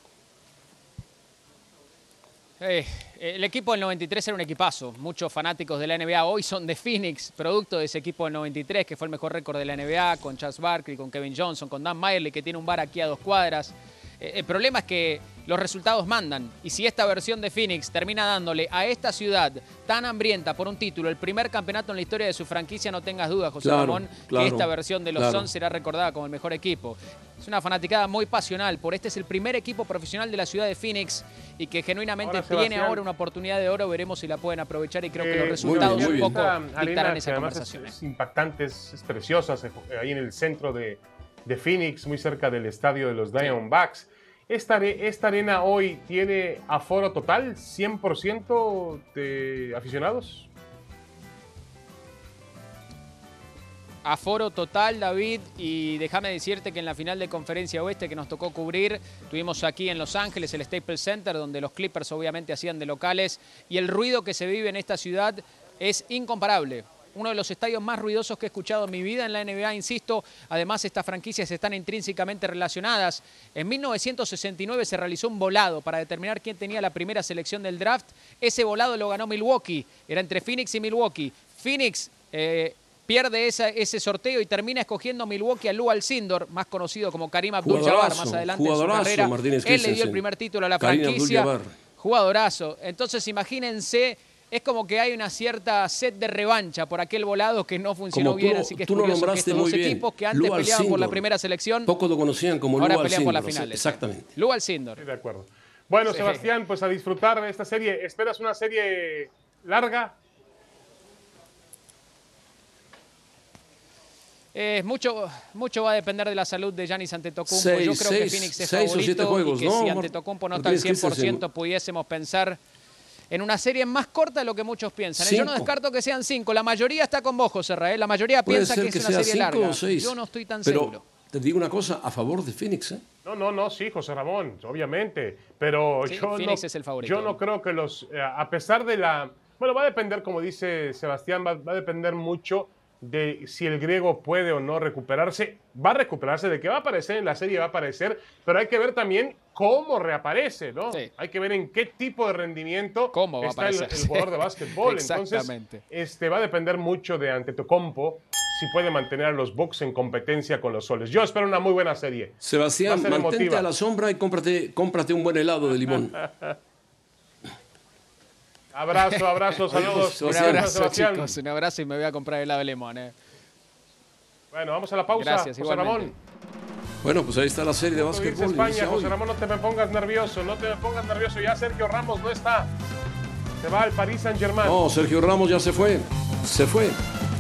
Speaker 4: El equipo del 93 era un equipazo. Muchos fanáticos de la NBA hoy son de Phoenix, producto de ese equipo del 93, que fue el mejor récord de la NBA, con Charles Barkley, con Kevin Johnson, con Dan Majerle, que tiene un bar aquí a 2 cuadras. El problema es que los resultados mandan. Y si esta versión de Phoenix termina dándole a esta ciudad tan hambrienta por un título, el primer campeonato en la historia de su franquicia, no tengas dudas, José Ramón, que esta versión de los Suns será recordada como el mejor equipo. Es una fanaticada muy pasional, por este es el primer equipo profesional de la ciudad de Phoenix y que genuinamente tiene ahora una oportunidad de oro. Veremos si la pueden aprovechar y creo que los resultados
Speaker 2: muy bien.
Speaker 4: un poco dictarán esa
Speaker 3: además
Speaker 4: conversación.
Speaker 3: es impactante, es preciosa, ahí en el centro de Phoenix, muy cerca del estadio de los Diamondbacks. ¿Esta arena hoy tiene aforo total, 100% de aficionados?
Speaker 4: Aforo total, David, y déjame decirte que en la final de Conferencia Oeste que nos tocó cubrir, tuvimos aquí en Los Ángeles el Staples Center, donde los Clippers obviamente hacían de locales, y el ruido que se vive en esta ciudad es incomparable. Uno de los estadios más ruidosos que he escuchado en mi vida en la NBA, insisto. Además, estas franquicias están intrínsecamente relacionadas. En 1969 se realizó un volado para determinar quién tenía la primera selección del draft. Ese volado lo ganó Milwaukee. Era entre Phoenix y Milwaukee. Phoenix pierde ese sorteo y termina escogiendo Milwaukee a Lou Alcindor, más conocido como Karim Abdul-Jabbar más adelante en su carrera. Él le dio el primer título a la franquicia. Jugadorazo. Entonces, imagínense es como que hay una cierta sed de revancha por aquel volado que no funcionó
Speaker 2: Como
Speaker 4: bien, así que es curioso que estos dos equipos que antes peleaban por la primera selección,
Speaker 2: poco lo conocían como
Speaker 4: ahora
Speaker 2: Lou
Speaker 4: pelean por la
Speaker 2: Alcindor,
Speaker 4: final.
Speaker 2: exactamente.
Speaker 4: Lou Alcindor.
Speaker 3: Sí, de acuerdo. Bueno,
Speaker 4: Sí.
Speaker 3: Sebastián, pues a disfrutar de esta serie. ¿Esperas una serie larga?
Speaker 4: Mucho va a depender de la salud de Giannis Antetokounmpo. Yo creo que Phoenix es
Speaker 2: 6 o 7
Speaker 4: favorito
Speaker 2: juegos,
Speaker 4: y que
Speaker 2: ¿no?
Speaker 4: si Antetokounmpo no está al 100% pudiésemos pensar en una serie más corta de lo que muchos piensan. Yo no descarto que sean 5. La mayoría está con vos, José Raúl. La mayoría piensa que es una serie larga. Yo no estoy tan seguro.
Speaker 2: Te digo una cosa, a favor de Phoenix, ¿eh?
Speaker 3: No, sí, José Ramón, obviamente. Pero
Speaker 4: Sí,
Speaker 3: yo
Speaker 4: Phoenix
Speaker 3: no,
Speaker 4: es el favorito.
Speaker 3: yo no creo que a pesar de la... Bueno, va a depender, como dice Sebastián, va a depender mucho de si el griego puede o no recuperarse. Va a recuperarse, de que va a aparecer en la serie, va a aparecer, pero hay que ver también cómo reaparece, ¿no?
Speaker 4: Sí.
Speaker 3: Hay que ver en qué tipo de rendimiento
Speaker 4: ¿Cómo va a
Speaker 3: está el
Speaker 4: aparecer?
Speaker 3: jugador de básquetbol.
Speaker 4: Exactamente.
Speaker 3: Entonces, va a depender mucho de Antetokounmpo si puede mantener a los Bucks en competencia con los Soles. Yo espero una muy buena serie.
Speaker 2: Sebastián,
Speaker 3: Va a ser
Speaker 2: mantente
Speaker 3: emotiva.
Speaker 2: a la sombra y cómprate un buen helado de limón.
Speaker 3: Abrazo, saludos.
Speaker 4: Un
Speaker 2: Sebastián.
Speaker 4: abrazo,
Speaker 3: Sebastián.
Speaker 4: chicos. Un abrazo y me voy a comprar helado de limón.
Speaker 3: Bueno, vamos a la pausa.
Speaker 4: Gracias,
Speaker 3: José
Speaker 4: igualmente.
Speaker 3: Ramón.
Speaker 2: Bueno, pues ahí está la serie de
Speaker 3: Tú dices
Speaker 2: básquetbol.
Speaker 3: España,
Speaker 2: inicia
Speaker 3: José
Speaker 2: hoy.
Speaker 3: Ramón, no te me pongas nervioso, Ya Sergio Ramos no está. Se va al Paris Saint-Germain.
Speaker 2: No, Sergio Ramos ya se fue. Se fue.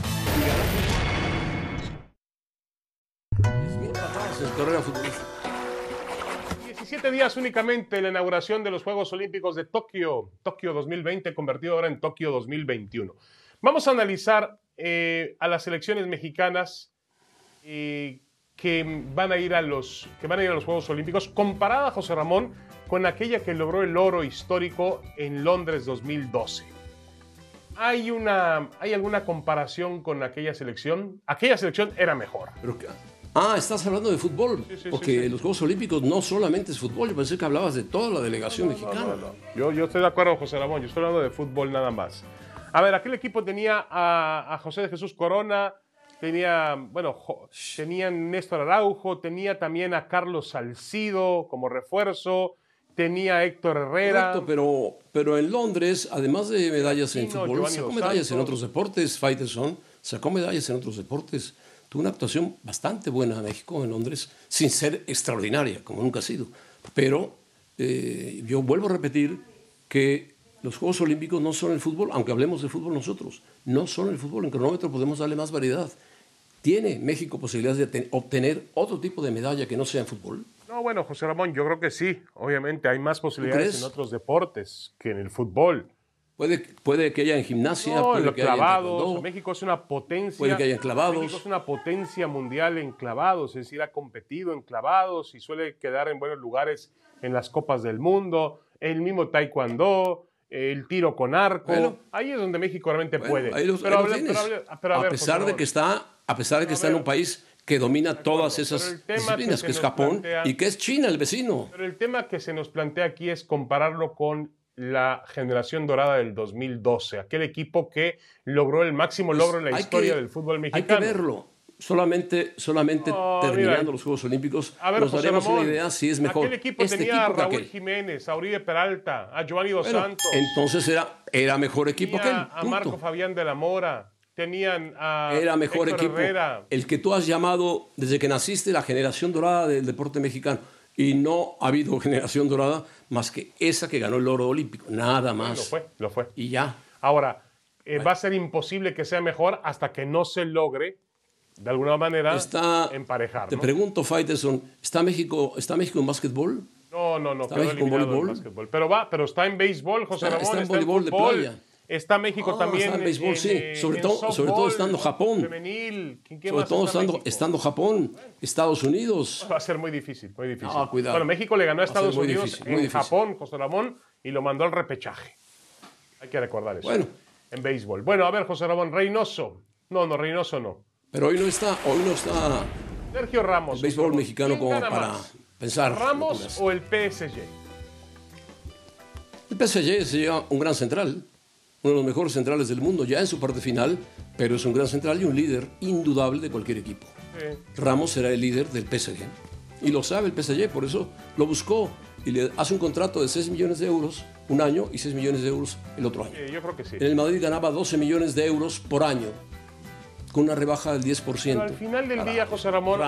Speaker 2: En carrera futbolística.
Speaker 3: 17 días únicamente la inauguración de los Juegos Olímpicos de Tokio 2020, convertido ahora en Tokio 2021. Vamos a analizar a las selecciones mexicanas que van a ir a los Juegos Olímpicos, comparada, José Ramón, con aquella que logró el oro histórico en Londres 2012. ¿Hay alguna comparación con aquella selección? Aquella selección era mejor.
Speaker 2: Estás hablando de fútbol.
Speaker 3: Sí,
Speaker 2: porque
Speaker 3: sí.
Speaker 2: los Juegos Olímpicos no solamente es fútbol. Yo pensé que hablabas de toda la delegación mexicana.
Speaker 3: No. Yo estoy de acuerdo, José Ramón. Yo estoy hablando de fútbol nada más. A ver, aquel equipo tenía a José de Jesús Corona, tenía Néstor Araujo, tenía también a Carlos Salcido como refuerzo, tenía a Héctor Herrera.
Speaker 2: Correcto, pero en Londres, además de medallas en
Speaker 3: Giovanni
Speaker 2: fútbol,
Speaker 3: Dos
Speaker 2: sacó medallas en
Speaker 3: Santos.
Speaker 2: otros deportes. Faitelson sacó medallas en otros deportes. Tuvo una actuación bastante buena a México en Londres, sin ser extraordinaria, como nunca ha sido. Pero yo vuelvo a repetir que los Juegos Olímpicos no son el fútbol, aunque hablemos de fútbol nosotros, no son el fútbol. En cronómetro podemos darle más variedad. ¿Tiene México posibilidades de obtener otro tipo de medalla que no sea en fútbol?
Speaker 3: No, bueno, José Ramón, yo creo que sí. Obviamente hay más posibilidades
Speaker 2: crees?
Speaker 3: en otros deportes que en el fútbol.
Speaker 2: Puede que haya en gimnasia,
Speaker 3: No, en
Speaker 2: puede
Speaker 3: los
Speaker 2: que haya en
Speaker 3: clavados.
Speaker 2: taekwondo.
Speaker 3: México es una potencia.
Speaker 2: Puede que haya en clavados.
Speaker 3: México es una potencia mundial en clavados, es decir, ha competido en clavados y suele quedar en buenos lugares en las copas del mundo. El mismo taekwondo, el tiro con arco.
Speaker 2: Bueno.
Speaker 3: Ahí es donde México realmente puede.
Speaker 2: Ahí lo tienes.
Speaker 3: A
Speaker 2: pesar de que está en un país que domina todas esas
Speaker 3: pero el tema
Speaker 2: disciplinas,
Speaker 3: que
Speaker 2: que
Speaker 3: se
Speaker 2: es
Speaker 3: nos
Speaker 2: Japón
Speaker 3: plantea-
Speaker 2: y que es China, el vecino.
Speaker 3: Pero el tema que se nos plantea aquí es compararlo con la generación dorada del 2012, aquel equipo que logró el máximo logro en la
Speaker 2: Hay
Speaker 3: historia
Speaker 2: que-
Speaker 3: del fútbol
Speaker 2: Hay
Speaker 3: mexicano.
Speaker 2: que verlo. Solamente
Speaker 3: No,
Speaker 2: terminando
Speaker 3: mira.
Speaker 2: los Juegos Olímpicos
Speaker 3: A ver,
Speaker 2: nos
Speaker 3: José
Speaker 2: daremos
Speaker 3: Ramón,
Speaker 2: una idea si es mejor
Speaker 3: aquel equipo
Speaker 2: este
Speaker 3: tenía a
Speaker 2: equipo que
Speaker 3: Raúl
Speaker 2: aquel.
Speaker 3: Jiménez, a Uribe Peralta, a Giovanni Dos
Speaker 2: Bueno,
Speaker 3: Santos,
Speaker 2: entonces era mejor equipo que él.
Speaker 3: tenía a Marco
Speaker 2: Punto.
Speaker 3: Fabián de la Mora, tenían a
Speaker 2: Era mejor
Speaker 3: Héctor
Speaker 2: equipo.
Speaker 3: Herrera.
Speaker 2: El que tú has llamado desde que naciste la generación dorada del deporte mexicano. Y no ha habido generación dorada más que esa que ganó el oro olímpico. Nada más.
Speaker 3: Lo fue.
Speaker 2: Y ya.
Speaker 3: Ahora, va a ser imposible que sea mejor hasta que no se logre, de alguna manera, emparejar.
Speaker 2: Te
Speaker 3: ¿no?
Speaker 2: pregunto, Faitelson, ¿está México en básquetbol?
Speaker 3: No,
Speaker 2: ¿Está
Speaker 3: quedó
Speaker 2: México en
Speaker 3: eliminado
Speaker 2: voleibol?
Speaker 3: básquetbol. Pero está en béisbol, José Ramón.
Speaker 2: Está en voleibol de
Speaker 3: fútbol.
Speaker 2: playa.
Speaker 3: Está México también
Speaker 2: está en béisbol, sí. Sobre
Speaker 3: en
Speaker 2: todo
Speaker 3: softball,
Speaker 2: estando Japón.
Speaker 3: Femenil. ¿Quién
Speaker 2: Sobre
Speaker 3: más
Speaker 2: todo
Speaker 3: está México?
Speaker 2: estando Japón, Estados Unidos.
Speaker 3: Va a ser muy difícil, muy difícil.
Speaker 2: Ah, cuidado.
Speaker 3: Bueno, México le ganó a
Speaker 2: Va a ser
Speaker 3: Estados
Speaker 2: muy
Speaker 3: Unidos
Speaker 2: difícil, muy
Speaker 3: en
Speaker 2: difícil.
Speaker 3: Japón, José Ramón, y lo mandó al repechaje. Hay que recordar eso.
Speaker 2: Bueno.
Speaker 3: En béisbol. Bueno, a ver, José Ramón, Reynoso. No, Reynoso no.
Speaker 2: Pero hoy no está
Speaker 3: Sergio Ramos.
Speaker 2: el béisbol
Speaker 3: José Ramón.
Speaker 2: mexicano
Speaker 3: ¿Quién
Speaker 2: como
Speaker 3: gana
Speaker 2: para
Speaker 3: más?
Speaker 2: pensar.
Speaker 3: ¿Ramos
Speaker 2: locuras.
Speaker 3: o el PSG?
Speaker 2: El PSG se lleva un gran central, uno de los mejores centrales del mundo, ya en su parte final, pero es un gran central y un líder indudable de cualquier equipo.
Speaker 3: Sí.
Speaker 2: Ramos será el líder del PSG. Y lo sabe el PSG, por eso lo buscó y le hace un contrato de 6 millones de euros un año y 6 millones de euros el otro año.
Speaker 3: Yo creo que sí.
Speaker 2: En el Madrid ganaba 12 millones de euros por año, con una rebaja del 10%.
Speaker 3: Pero al final del día, José Ramón...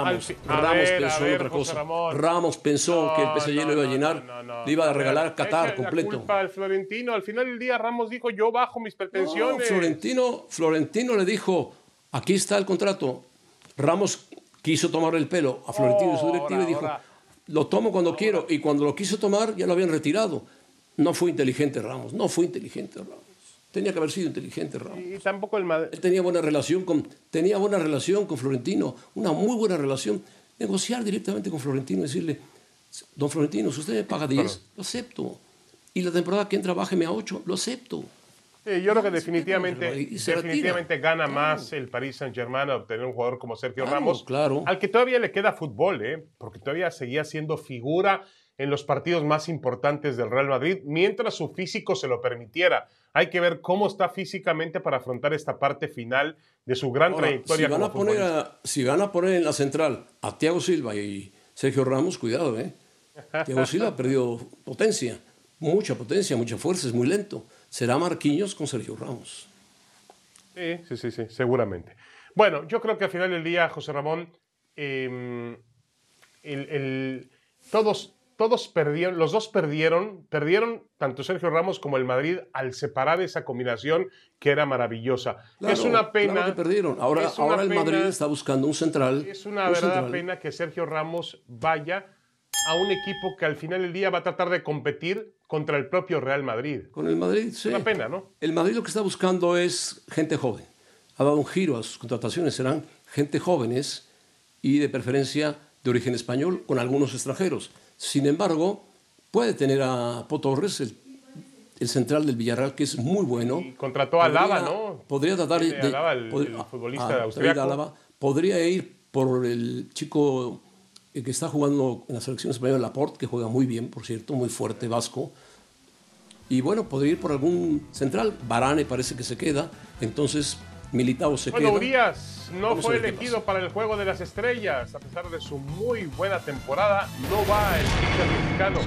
Speaker 2: Ramos pensó que el PSG lo iba a llenar, le iba a regalar a Qatar completo.
Speaker 3: La culpa al Florentino. Al final del día, Ramos dijo, yo bajo mis pretensiones.
Speaker 2: Florentino le dijo, aquí está el contrato. Ramos quiso tomarle el pelo a Florentino y su directiva y dijo, lo tomo cuando quiero. Y cuando lo quiso tomar, ya lo habían retirado. No fue inteligente Ramos. Tenía que haber sido inteligente Ramos.
Speaker 3: Y tampoco el Madrid.
Speaker 2: Él tenía buena relación con Florentino, una muy buena relación. Negociar directamente con Florentino y decirle, don Florentino, si usted me paga 10, lo acepto. Y la temporada que entra, bájeme a 8, lo acepto.
Speaker 3: Yo creo que definitivamente gana más el Paris Saint-Germain a obtener un jugador como Sergio Ramos, al que todavía le queda fútbol, porque todavía seguía siendo figura en los partidos más importantes del Real Madrid, mientras su físico se lo permitiera. Hay que ver cómo está físicamente para afrontar esta parte final de su gran trayectoria como futbolista.
Speaker 2: Si van a poner en la central a Thiago Silva y Sergio Ramos, cuidado, Thiago Silva ha perdido potencia, mucha fuerza, es muy lento. Será Marquinhos con Sergio Ramos.
Speaker 3: Sí, seguramente. Bueno, yo creo que al final del día, José Ramón, todos perdieron, los dos perdieron tanto Sergio Ramos como el Madrid al separar esa combinación que era maravillosa.
Speaker 2: Claro,
Speaker 3: es una pena.
Speaker 2: Claro que perdieron. Ahora el Madrid está buscando un central.
Speaker 3: Es una verdadera pena que Sergio Ramos vaya a un equipo que al final del día va a tratar de competir contra el propio Real Madrid.
Speaker 2: Con el Madrid, sí.
Speaker 3: Es una pena, ¿no?
Speaker 2: El Madrid lo que está buscando es gente joven. Ha dado un giro a sus contrataciones. Serán gente jóvenes y de preferencia de origen español con algunos extranjeros. Sin embargo, puede tener a Pau Torres, el central del Villarreal, que es muy bueno.
Speaker 3: Y contrató a Alaba, ¿no?
Speaker 2: Podría tratar de...
Speaker 3: Alaba, el futbolista austriaco.
Speaker 2: Podría ir por el chico que está jugando en la selección española, Laporte, que juega muy bien, por cierto, muy fuerte, vasco. Y bueno, podría ir por algún central. Varane parece que se queda. Entonces, Militao se queda.
Speaker 3: Urias no fue elegido para el Juego de las Estrellas. A pesar de su muy buena temporada, no va el pitcher mexicano.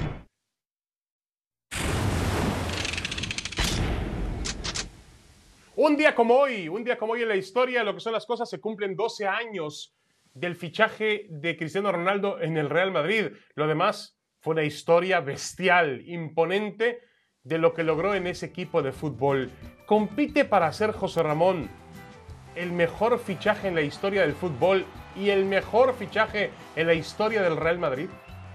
Speaker 3: Un día como hoy en la historia, lo que son las cosas, se cumplen 12 años del fichaje de Cristiano Ronaldo en el Real Madrid. Lo demás fue una historia bestial, imponente, de lo que logró en ese equipo de fútbol. Compite para ser, José Ramón, el mejor fichaje en la historia del fútbol y el mejor fichaje en la historia del Real Madrid.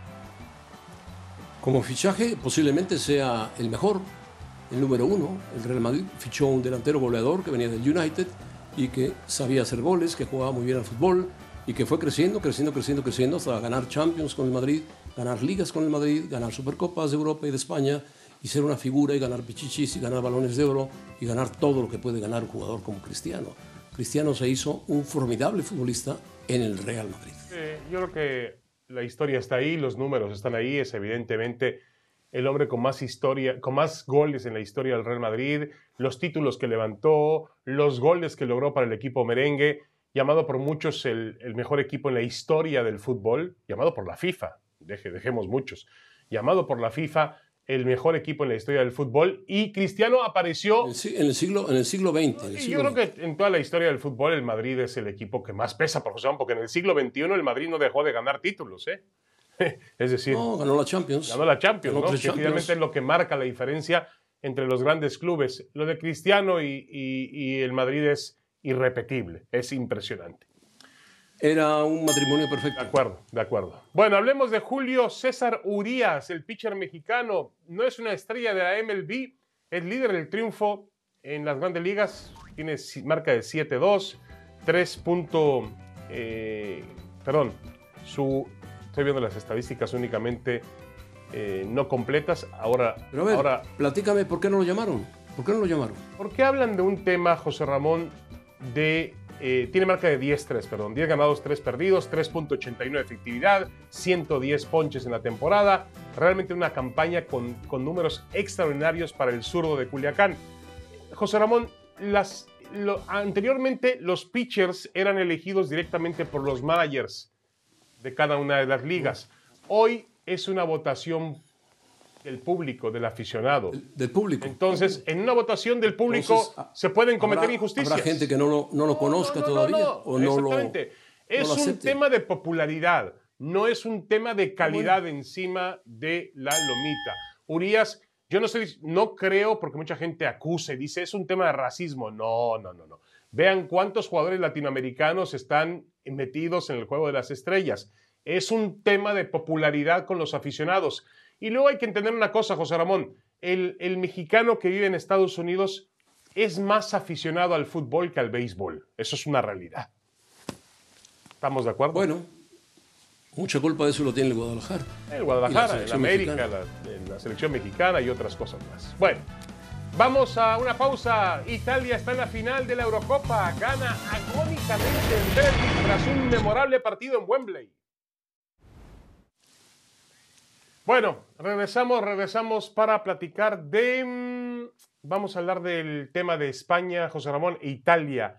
Speaker 2: Como fichaje posiblemente sea el mejor, el número 1. El Real Madrid fichó un delantero goleador que venía del United y que sabía hacer goles, que jugaba muy bien al fútbol y que fue creciendo hasta ganar Champions con el Madrid, ganar ligas con el Madrid, ganar Supercopas de Europa y de España y ser una figura y ganar pichichis y ganar balones de oro y ganar todo lo que puede ganar un jugador como Cristiano. Cristiano se hizo un formidable futbolista en el Real Madrid.
Speaker 3: Yo creo que la historia está ahí, los números están ahí, es evidentemente el hombre con más historia, con más goles en la historia del Real Madrid, los títulos que levantó, los goles que logró para el equipo merengue, llamado por muchos el mejor equipo en la historia del fútbol, llamado por la FIFA, dejemos muchos, llamado por la FIFA el mejor equipo en la historia del fútbol, y Cristiano apareció...
Speaker 2: En el siglo XX.
Speaker 3: Yo creo que en toda la historia del fútbol el Madrid es el equipo que más pesa, porque en el siglo XXI el Madrid no dejó de ganar títulos, Es decir...
Speaker 2: No, ganó la Champions.
Speaker 3: Ganó la Champions, ¿no? Que finalmente es lo que marca la diferencia entre los grandes clubes. Lo de Cristiano y el Madrid es irrepetible, es impresionante.
Speaker 2: Era un matrimonio perfecto.
Speaker 3: De acuerdo. Bueno, hablemos de Julio César Urias, el pitcher mexicano. No es una estrella de la MLB, es líder del triunfo en las grandes ligas. Tiene marca de 7-2, 3. Estoy viendo las estadísticas únicamente no completas.
Speaker 2: Pero a ver, platícame, ¿por qué no lo llamaron?
Speaker 3: Porque hablan de un tema, José Ramón, tiene marca de 10-3, 10 ganados, 3 perdidos, 3.89 de efectividad, 110 ponches en la temporada. Realmente una campaña con números extraordinarios para el zurdo de Culiacán. José Ramón, anteriormente los pitchers eran elegidos directamente por los managers de cada una de las ligas. Hoy es una votación del público, del aficionado.
Speaker 2: Del público.
Speaker 3: Entonces, en una votación del público se pueden cometer injusticias.
Speaker 2: Habrá gente que no lo conozca todavía o no
Speaker 3: exactamente. Es
Speaker 2: lo
Speaker 3: un
Speaker 2: acepte.
Speaker 3: tema de popularidad, no es un tema de calidad encima de la lomita. Urias, yo no creo, porque mucha gente acusa y dice, es un tema de racismo. No. Vean cuántos jugadores latinoamericanos están metidos en el juego de las estrellas. Es un tema de popularidad con los aficionados. Y luego hay que entender una cosa, José Ramón. El mexicano que vive en Estados Unidos es más aficionado al fútbol que al béisbol. Eso es una realidad. ¿Estamos de acuerdo?
Speaker 2: Bueno, mucha culpa de eso lo tiene el Guadalajara.
Speaker 3: El Guadalajara, el
Speaker 2: selección
Speaker 3: América,
Speaker 2: mexicana.
Speaker 3: la selección mexicana y otras cosas más. Bueno, vamos a una pausa. Italia está en la final de la Eurocopa. Gana agónicamente el Betis tras un memorable partido en Wembley. Bueno, regresamos para platicar de... Vamos a hablar del tema de España, José Ramón, e Italia.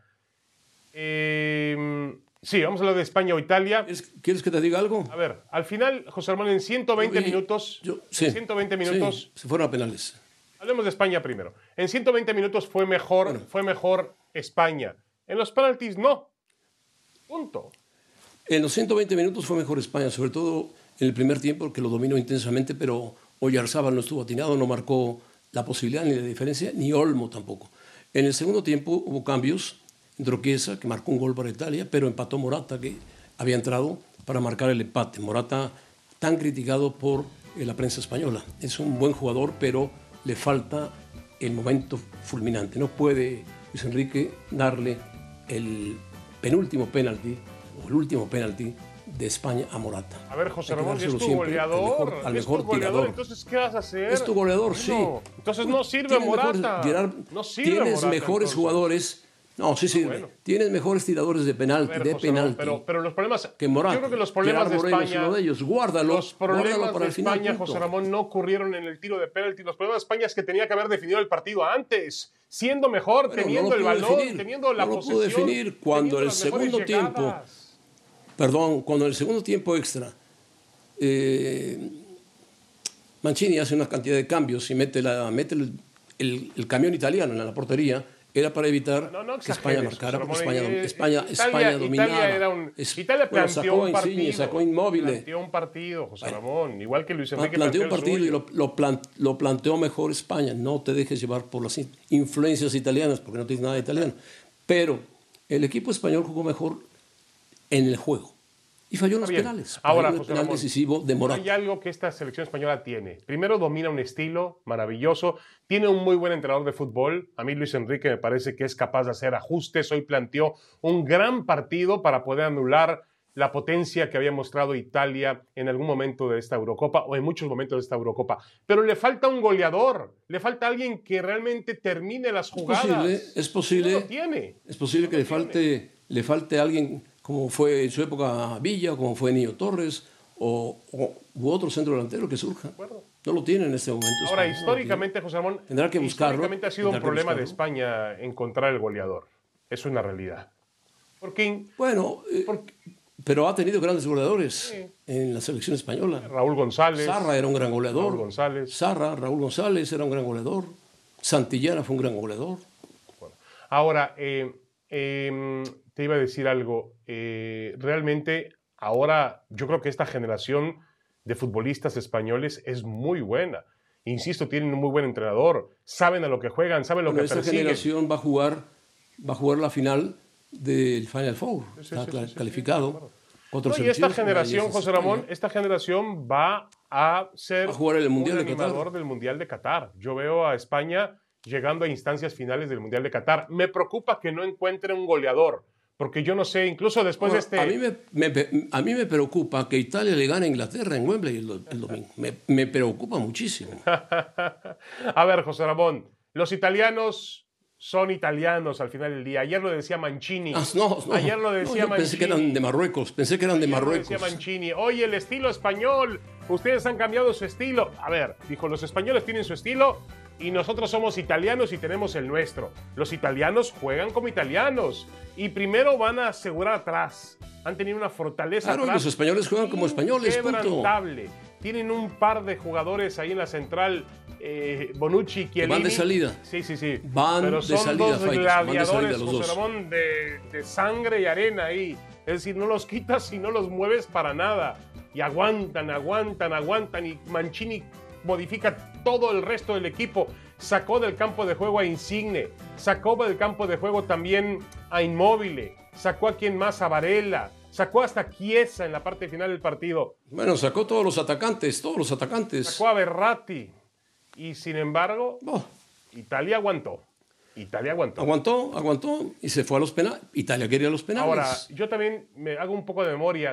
Speaker 3: Sí, vamos a hablar de España o Italia.
Speaker 2: ¿Quieres que te diga algo?
Speaker 3: A ver, al final, José Ramón, en 120 minutos...
Speaker 2: Sí,
Speaker 3: 120 minutos...
Speaker 2: Sí, se fueron a penales.
Speaker 3: Hablemos de España primero. En 120 minutos fue mejor España. En los penaltis, no. Punto.
Speaker 2: En los 120 minutos fue mejor España, sobre todo en el primer tiempo, que lo dominó intensamente, pero Oyarzábal no estuvo atinado, no marcó la posibilidad ni la diferencia, ni Olmo tampoco. En el segundo tiempo hubo cambios. Entró Chiesa, que marcó un gol para Italia, pero empató Morata, que había entrado para marcar el empate. Morata, tan criticado por la prensa española. Es un buen jugador, pero le falta el momento fulminante. No puede Luis Enrique darle el penúltimo penalti o el último penalti de España a Morata.
Speaker 3: A ver, José Ramón, es
Speaker 2: dárselo
Speaker 3: tu
Speaker 2: siempre
Speaker 3: goleador.
Speaker 2: al mejor tirador.
Speaker 3: Entonces, ¿qué vas a hacer?
Speaker 2: Es tu goleador,
Speaker 3: Bueno,
Speaker 2: sí.
Speaker 3: Entonces no sirve Morata. No sirve
Speaker 2: Tienes
Speaker 3: Morata,
Speaker 2: mejores
Speaker 3: entonces.
Speaker 2: jugadores. No, sí sirve.
Speaker 3: Bueno.
Speaker 2: Tienes mejores tiradores de penalti,
Speaker 3: A ver, José Ramón, pero los problemas...
Speaker 2: que Morata.
Speaker 3: Yo creo que los problemas
Speaker 2: Gerard
Speaker 3: de
Speaker 2: Moreno es
Speaker 3: España...
Speaker 2: uno de ellos. Guárdalo.
Speaker 3: Los problemas
Speaker 2: guárdalo para
Speaker 3: de
Speaker 2: el final,
Speaker 3: España,
Speaker 2: punto.
Speaker 3: José Ramón, no ocurrieron en el tiro de penalti. Los problemas de España es que tenía que haber definido el partido antes, siendo mejor,
Speaker 2: Bueno,
Speaker 3: teniendo
Speaker 2: no lo
Speaker 3: el
Speaker 2: pudo
Speaker 3: balón,
Speaker 2: definir.
Speaker 3: teniendo la
Speaker 2: No lo
Speaker 3: posesión.
Speaker 2: pudo definir cuando
Speaker 3: teniendo
Speaker 2: el
Speaker 3: las mejores
Speaker 2: segundo tiempo...
Speaker 3: llegadas.
Speaker 2: Perdón, cuando en el segundo tiempo extra Mancini hace una cantidad de cambios y mete el camión italiano en la portería, era para evitar que España marcara, porque España dominaba.
Speaker 3: Italia planteó un partido.
Speaker 2: Insigne, sacó Immobile.
Speaker 3: Planteó un partido, José Ramón, igual que Luis Enrique
Speaker 2: Planteó un partido
Speaker 3: el
Speaker 2: y
Speaker 3: suyo.
Speaker 2: lo planteó mejor España. No te dejes llevar por las influencias italianas, porque no tienes nada de italiano. Pero el equipo español jugó mejor en el juego. Y falló en los penales.
Speaker 3: Ahora,
Speaker 2: Falló el
Speaker 3: José
Speaker 2: penal
Speaker 3: Ramón,
Speaker 2: decisivo de Morata.
Speaker 3: hay algo que esta selección española tiene. Primero, domina un estilo maravilloso. Tiene un muy buen entrenador de fútbol. A mí Luis Enrique me parece que es capaz de hacer ajustes. Hoy planteó un gran partido para poder anular la potencia que había mostrado Italia en algún momento de esta Eurocopa o en muchos momentos de esta Eurocopa. Pero le falta un goleador. Le falta alguien que realmente termine las jugadas.
Speaker 2: Es posible.
Speaker 3: No lo tiene.
Speaker 2: Es posible que le falte alguien como fue en su época Villa, como fue Niño Torres u otro centro delantero que surja. No lo tiene en este momento.
Speaker 3: Ahora,
Speaker 2: España,
Speaker 3: históricamente, José Ramón,
Speaker 2: tendrá que buscarlo.
Speaker 3: históricamente ha sido un problema de España encontrar el goleador. Es una realidad. Porque,
Speaker 2: Bueno, pero ha tenido grandes goleadores en la selección española.
Speaker 3: Raúl González.
Speaker 2: Sarra era un gran goleador.
Speaker 3: Raúl González.
Speaker 2: Raúl González era un gran goleador. Santillana fue un gran goleador.
Speaker 3: Bueno, ahora, te iba a decir algo. Realmente, ahora yo creo que esta generación de futbolistas españoles es muy buena. Insisto, tienen un muy buen entrenador. Saben a lo que juegan, saben lo que
Speaker 2: Esta
Speaker 3: persiguen.
Speaker 2: generación va a jugar la final del Final Four. Está calificado.
Speaker 3: No, y esta generación, José Ramón, esta generación va a ser
Speaker 2: a jugar el Mundial
Speaker 3: un
Speaker 2: de Qatar.
Speaker 3: animador del Mundial de Qatar. Yo veo a España llegando a instancias finales del Mundial de Qatar. Me preocupa que no encuentre un goleador, porque yo no sé, incluso después de este...
Speaker 2: A mí me preocupa que Italia le gane a Inglaterra en Wembley el domingo. Me preocupa muchísimo.
Speaker 3: A ver, José Ramón, los italianos son italianos al final del día. Ayer lo decía Mancini. Ayer lo decía Mancini.
Speaker 2: Pensé que eran de Marruecos.
Speaker 3: Lo decía Mancini. Oye, el estilo español. Ustedes han cambiado su estilo. A ver, dijo, los españoles tienen su estilo y nosotros somos italianos y tenemos el nuestro. Los italianos juegan como italianos y primero van a asegurar atrás. Han tenido una fortaleza
Speaker 2: Claro,
Speaker 3: atrás.
Speaker 2: los españoles juegan como españoles, punto.
Speaker 3: Inquebrantable. Tienen un par de jugadores ahí en la central, Bonucci y Chiellini.
Speaker 2: Van de salida.
Speaker 3: Sí.
Speaker 2: Van
Speaker 3: Pero
Speaker 2: de
Speaker 3: son
Speaker 2: salida,
Speaker 3: dos
Speaker 2: Faites,
Speaker 3: gladiadores,
Speaker 2: los
Speaker 3: José
Speaker 2: dos.
Speaker 3: Ramón, de sangre y arena ahí. Es decir, no los quitas y no los mueves para nada. Y aguantan. Y Mancini modifica todo el resto del equipo. Sacó del campo de juego a Insigne. Sacó del campo de juego también a Immobile. Sacó a quien más, a Varela. Sacó hasta Chiesa en la parte final del partido.
Speaker 2: Bueno, sacó todos los atacantes.
Speaker 3: Sacó a Verratti. Y sin embargo, Italia aguantó.
Speaker 2: Aguantó y se fue a los penales. Italia quería los penales.
Speaker 3: Ahora, yo también me hago un poco de memoria.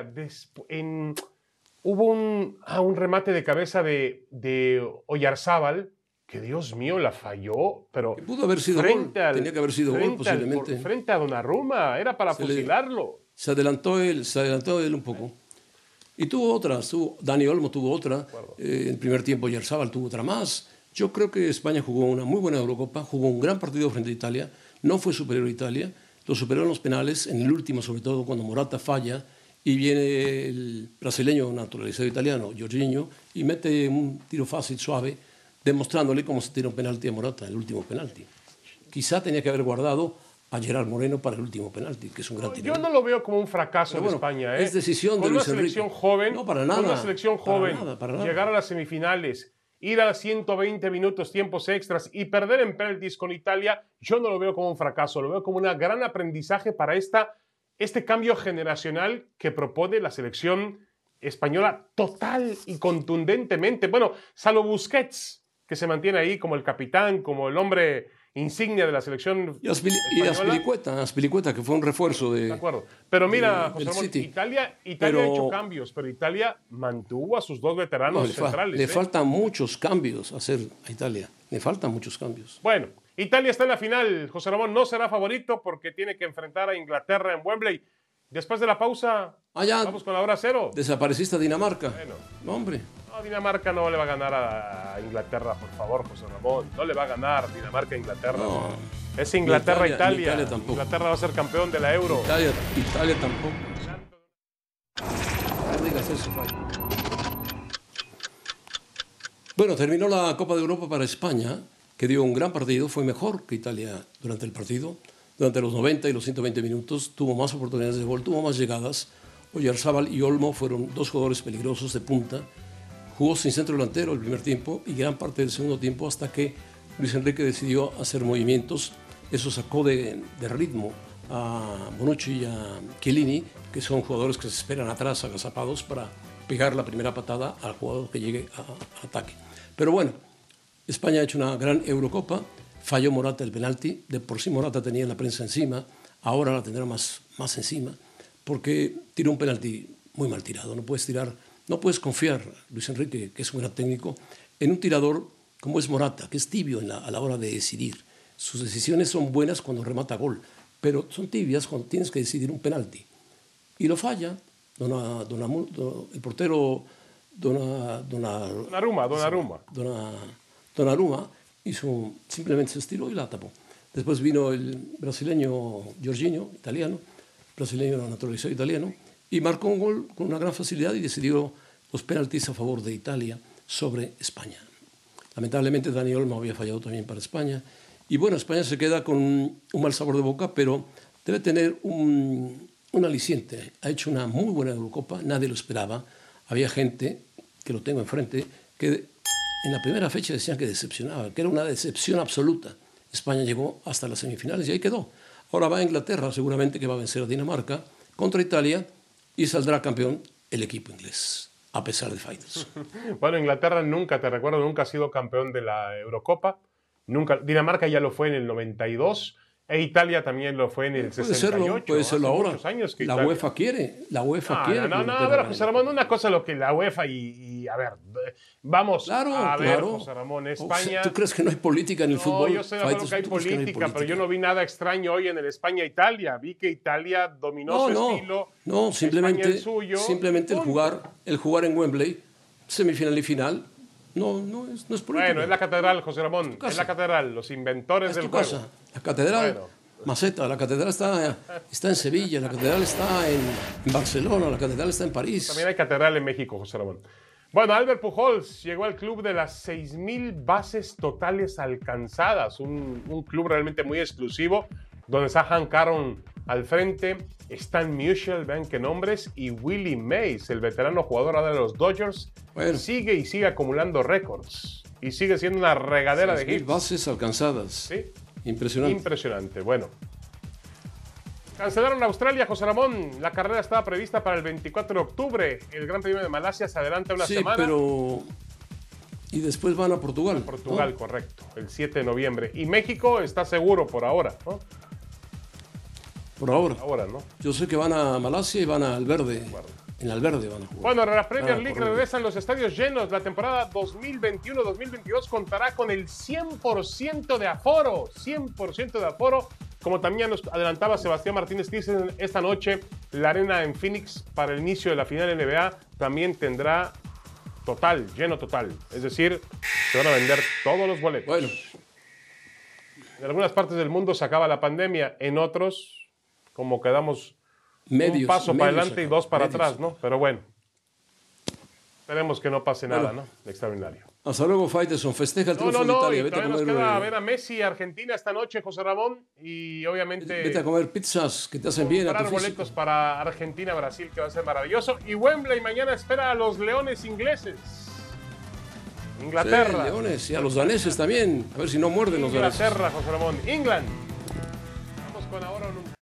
Speaker 3: Hubo un remate de cabeza de Oyarzábal, que Dios mío, la falló, pero
Speaker 2: que pudo haber sido gol. Tenía que haber sido gol posiblemente.
Speaker 3: Frente a Donnarumma, era para fusilarlo.
Speaker 2: Se adelantó él un poco. Y tuvo otras. Dani Olmo tuvo otra. En el primer tiempo Oyarzábal tuvo otra más. Yo creo que España jugó una muy buena Eurocopa, jugó un gran partido frente a Italia, no fue superior a Italia, lo superó en los penales, en el último sobre todo cuando Morata falla y viene el brasileño naturalizado italiano, Jorginho, y mete un tiro fácil, suave, demostrándole cómo se tira un penalti a Morata, el último penalti. Quizá tenía que haber guardado a Gerard Moreno para el último penalti, que es un gran tiro.
Speaker 3: Yo no lo veo como un fracaso de España.
Speaker 2: Es decisión de Luis Enrique.
Speaker 3: No, para nada. Con una selección joven, llegar a las semifinales, ir a 120 minutos, tiempos extras y perder en penaltis con Italia, yo no lo veo como un fracaso, lo veo como un gran aprendizaje para este cambio generacional que propone la selección española total y contundentemente. Bueno, salvo Busquets, que se mantiene ahí como el capitán, como el hombre insignia de la selección española.
Speaker 2: Aspilicueta, que fue un refuerzo de
Speaker 3: acuerdo. Pero mira, José Ramón,
Speaker 2: City.
Speaker 3: Italia ha hecho cambios, pero Italia mantuvo a sus dos veteranos centrales.
Speaker 2: Le faltan muchos cambios a hacer a Italia. Le faltan muchos cambios.
Speaker 3: Bueno, Italia está en la final. José Ramón no será favorito porque tiene que enfrentar a Inglaterra en Wembley. Después de la pausa, vamos con la hora cero.
Speaker 2: Desapareciste a Dinamarca.
Speaker 3: Bueno.
Speaker 2: No, hombre.
Speaker 3: No, Dinamarca no le va a ganar a Inglaterra, por favor, José Ramón. No le va a ganar Dinamarca a Inglaterra.
Speaker 2: No.
Speaker 3: Es Inglaterra-Italia.
Speaker 2: Tampoco.
Speaker 3: Inglaterra va a ser campeón de la Euro.
Speaker 2: Italia tampoco. No digas eso, Fay. Bueno, terminó la Copa de Europa para España, que dio un gran partido. Fue mejor que Italia durante el partido. Durante los 90 y los 120 minutos tuvo más oportunidades de gol, tuvo más llegadas. Oyarzábal y Olmo fueron dos jugadores peligrosos de punta. Jugó sin centro delantero el primer tiempo y gran parte del segundo tiempo hasta que Luis Enrique decidió hacer movimientos. Eso sacó de ritmo a Bonucci y a Chiellini, que son jugadores que se esperan atrás, agazapados, para pegar la primera patada al jugador que llegue a ataque. Pero bueno, España ha hecho una gran Eurocopa. Falló Morata el penalti. De por sí Morata tenía la prensa encima. Ahora la tendrá más encima. Porque tiró un penalti muy mal tirado. No puedes confiar, Luis Enrique, que es un gran técnico, en un tirador como es Morata, que es tibio a la hora de decidir. Sus decisiones son buenas cuando remata gol, pero son tibias cuando tienes que decidir un penalti. Y lo falla. El portero Donnarumma simplemente se estiró y la tapó. Después vino el brasileño Jorginho, brasileño naturalizado italiano, y marcó un gol con una gran facilidad y decidió los penaltis a favor de Italia sobre España. Lamentablemente Dani Olmo había fallado también para España. Y bueno, España se queda con un mal sabor de boca, pero debe tener un aliciente. Ha hecho una muy buena Eurocopa, nadie lo esperaba. Había gente, que lo tengo enfrente, que en la primera fecha decían que decepcionaba, que era una decepción absoluta. España llegó hasta las semifinales y ahí quedó. Ahora va a Inglaterra, seguramente que va a vencer a Dinamarca, contra Italia, y saldrá campeón el equipo inglés, a pesar de Fighters.
Speaker 3: Bueno, Inglaterra nunca ha sido campeón de la Eurocopa. Dinamarca ya lo fue en el 92. E Italia también lo fue en el 68.
Speaker 2: Puede serlo ahora.
Speaker 3: La
Speaker 2: UEFA quiere.
Speaker 3: No, a ver, José Ramón, una cosa lo que la UEFA a ver, vamos a ver, José Ramón, España...
Speaker 2: ¿Tú crees que no hay política en el fútbol?
Speaker 3: Yo sé que hay política, pero yo no vi nada extraño hoy en el España-Italia. Vi que Italia dominó su estilo.
Speaker 2: No, simplemente
Speaker 3: el suyo.
Speaker 2: Simplemente el jugar en Wembley, semifinal y final, no es política.
Speaker 3: Bueno, es la catedral, José Ramón. Es la catedral, los inventores del juego.
Speaker 2: Casa. La catedral, Maceta, la catedral está en Sevilla, la catedral está en Barcelona, la catedral está en París.
Speaker 3: También hay catedral en México, José Ramón. Bueno, Albert Pujols llegó al club de las 6,000 bases totales alcanzadas, un club realmente muy exclusivo, donde está Hank Aaron al frente, Stan Musial, vean qué nombres, y Willie Mays, el veterano jugador ahora de los Dodgers, sigue acumulando récords y sigue siendo una regadera de hits.
Speaker 2: Bases alcanzadas.
Speaker 3: Sí.
Speaker 2: Impresionante.
Speaker 3: Impresionante, bueno. Cancelaron a Australia, José Ramón. La carrera estaba prevista para el 24 de octubre. El Gran Premio de Malasia se adelanta una semana.
Speaker 2: Sí, pero... Y después van a Portugal.
Speaker 3: A Portugal, ¿no? Correcto. El 7 de noviembre. Y México está seguro por ahora, ¿no?
Speaker 2: Por ahora.
Speaker 3: Ahora, ¿no?
Speaker 2: Yo sé que van a Malasia y van al Verde. En el Verde van a jugar.
Speaker 3: Bueno, la Premier League regresan los estadios llenos. La temporada 2021-2022 contará con el 100% de aforo. 100% de aforo. Como también nos adelantaba Sebastián Martínez Thyssen, esta noche la arena en Phoenix para el inicio de la final NBA también tendrá lleno total. Es decir, se van a vender todos los boletos.
Speaker 2: Bueno.
Speaker 3: En algunas partes del mundo se acaba la pandemia, en otros, como quedamos un paso para adelante y dos para atrás, ¿no? Pero bueno, esperemos que no pase nada, ¿no? Extraordinario.
Speaker 2: Hasta luego, Faitelson. Festeja el triunfo de Italia.
Speaker 3: Vete a comer, nos queda ver a Messi y Argentina esta noche, José Ramón, y obviamente...
Speaker 2: Vete a comer pizzas que te hacen bien a tu físico.
Speaker 3: Boletos para Argentina-Brasil, que va a ser maravilloso. Y Wembley mañana espera a los leones ingleses. Inglaterra.
Speaker 2: Sí, leones, y a los daneses también. A ver si no muerden los daneses.
Speaker 3: Inglaterra, José Ramón. England. Vamos con ahora un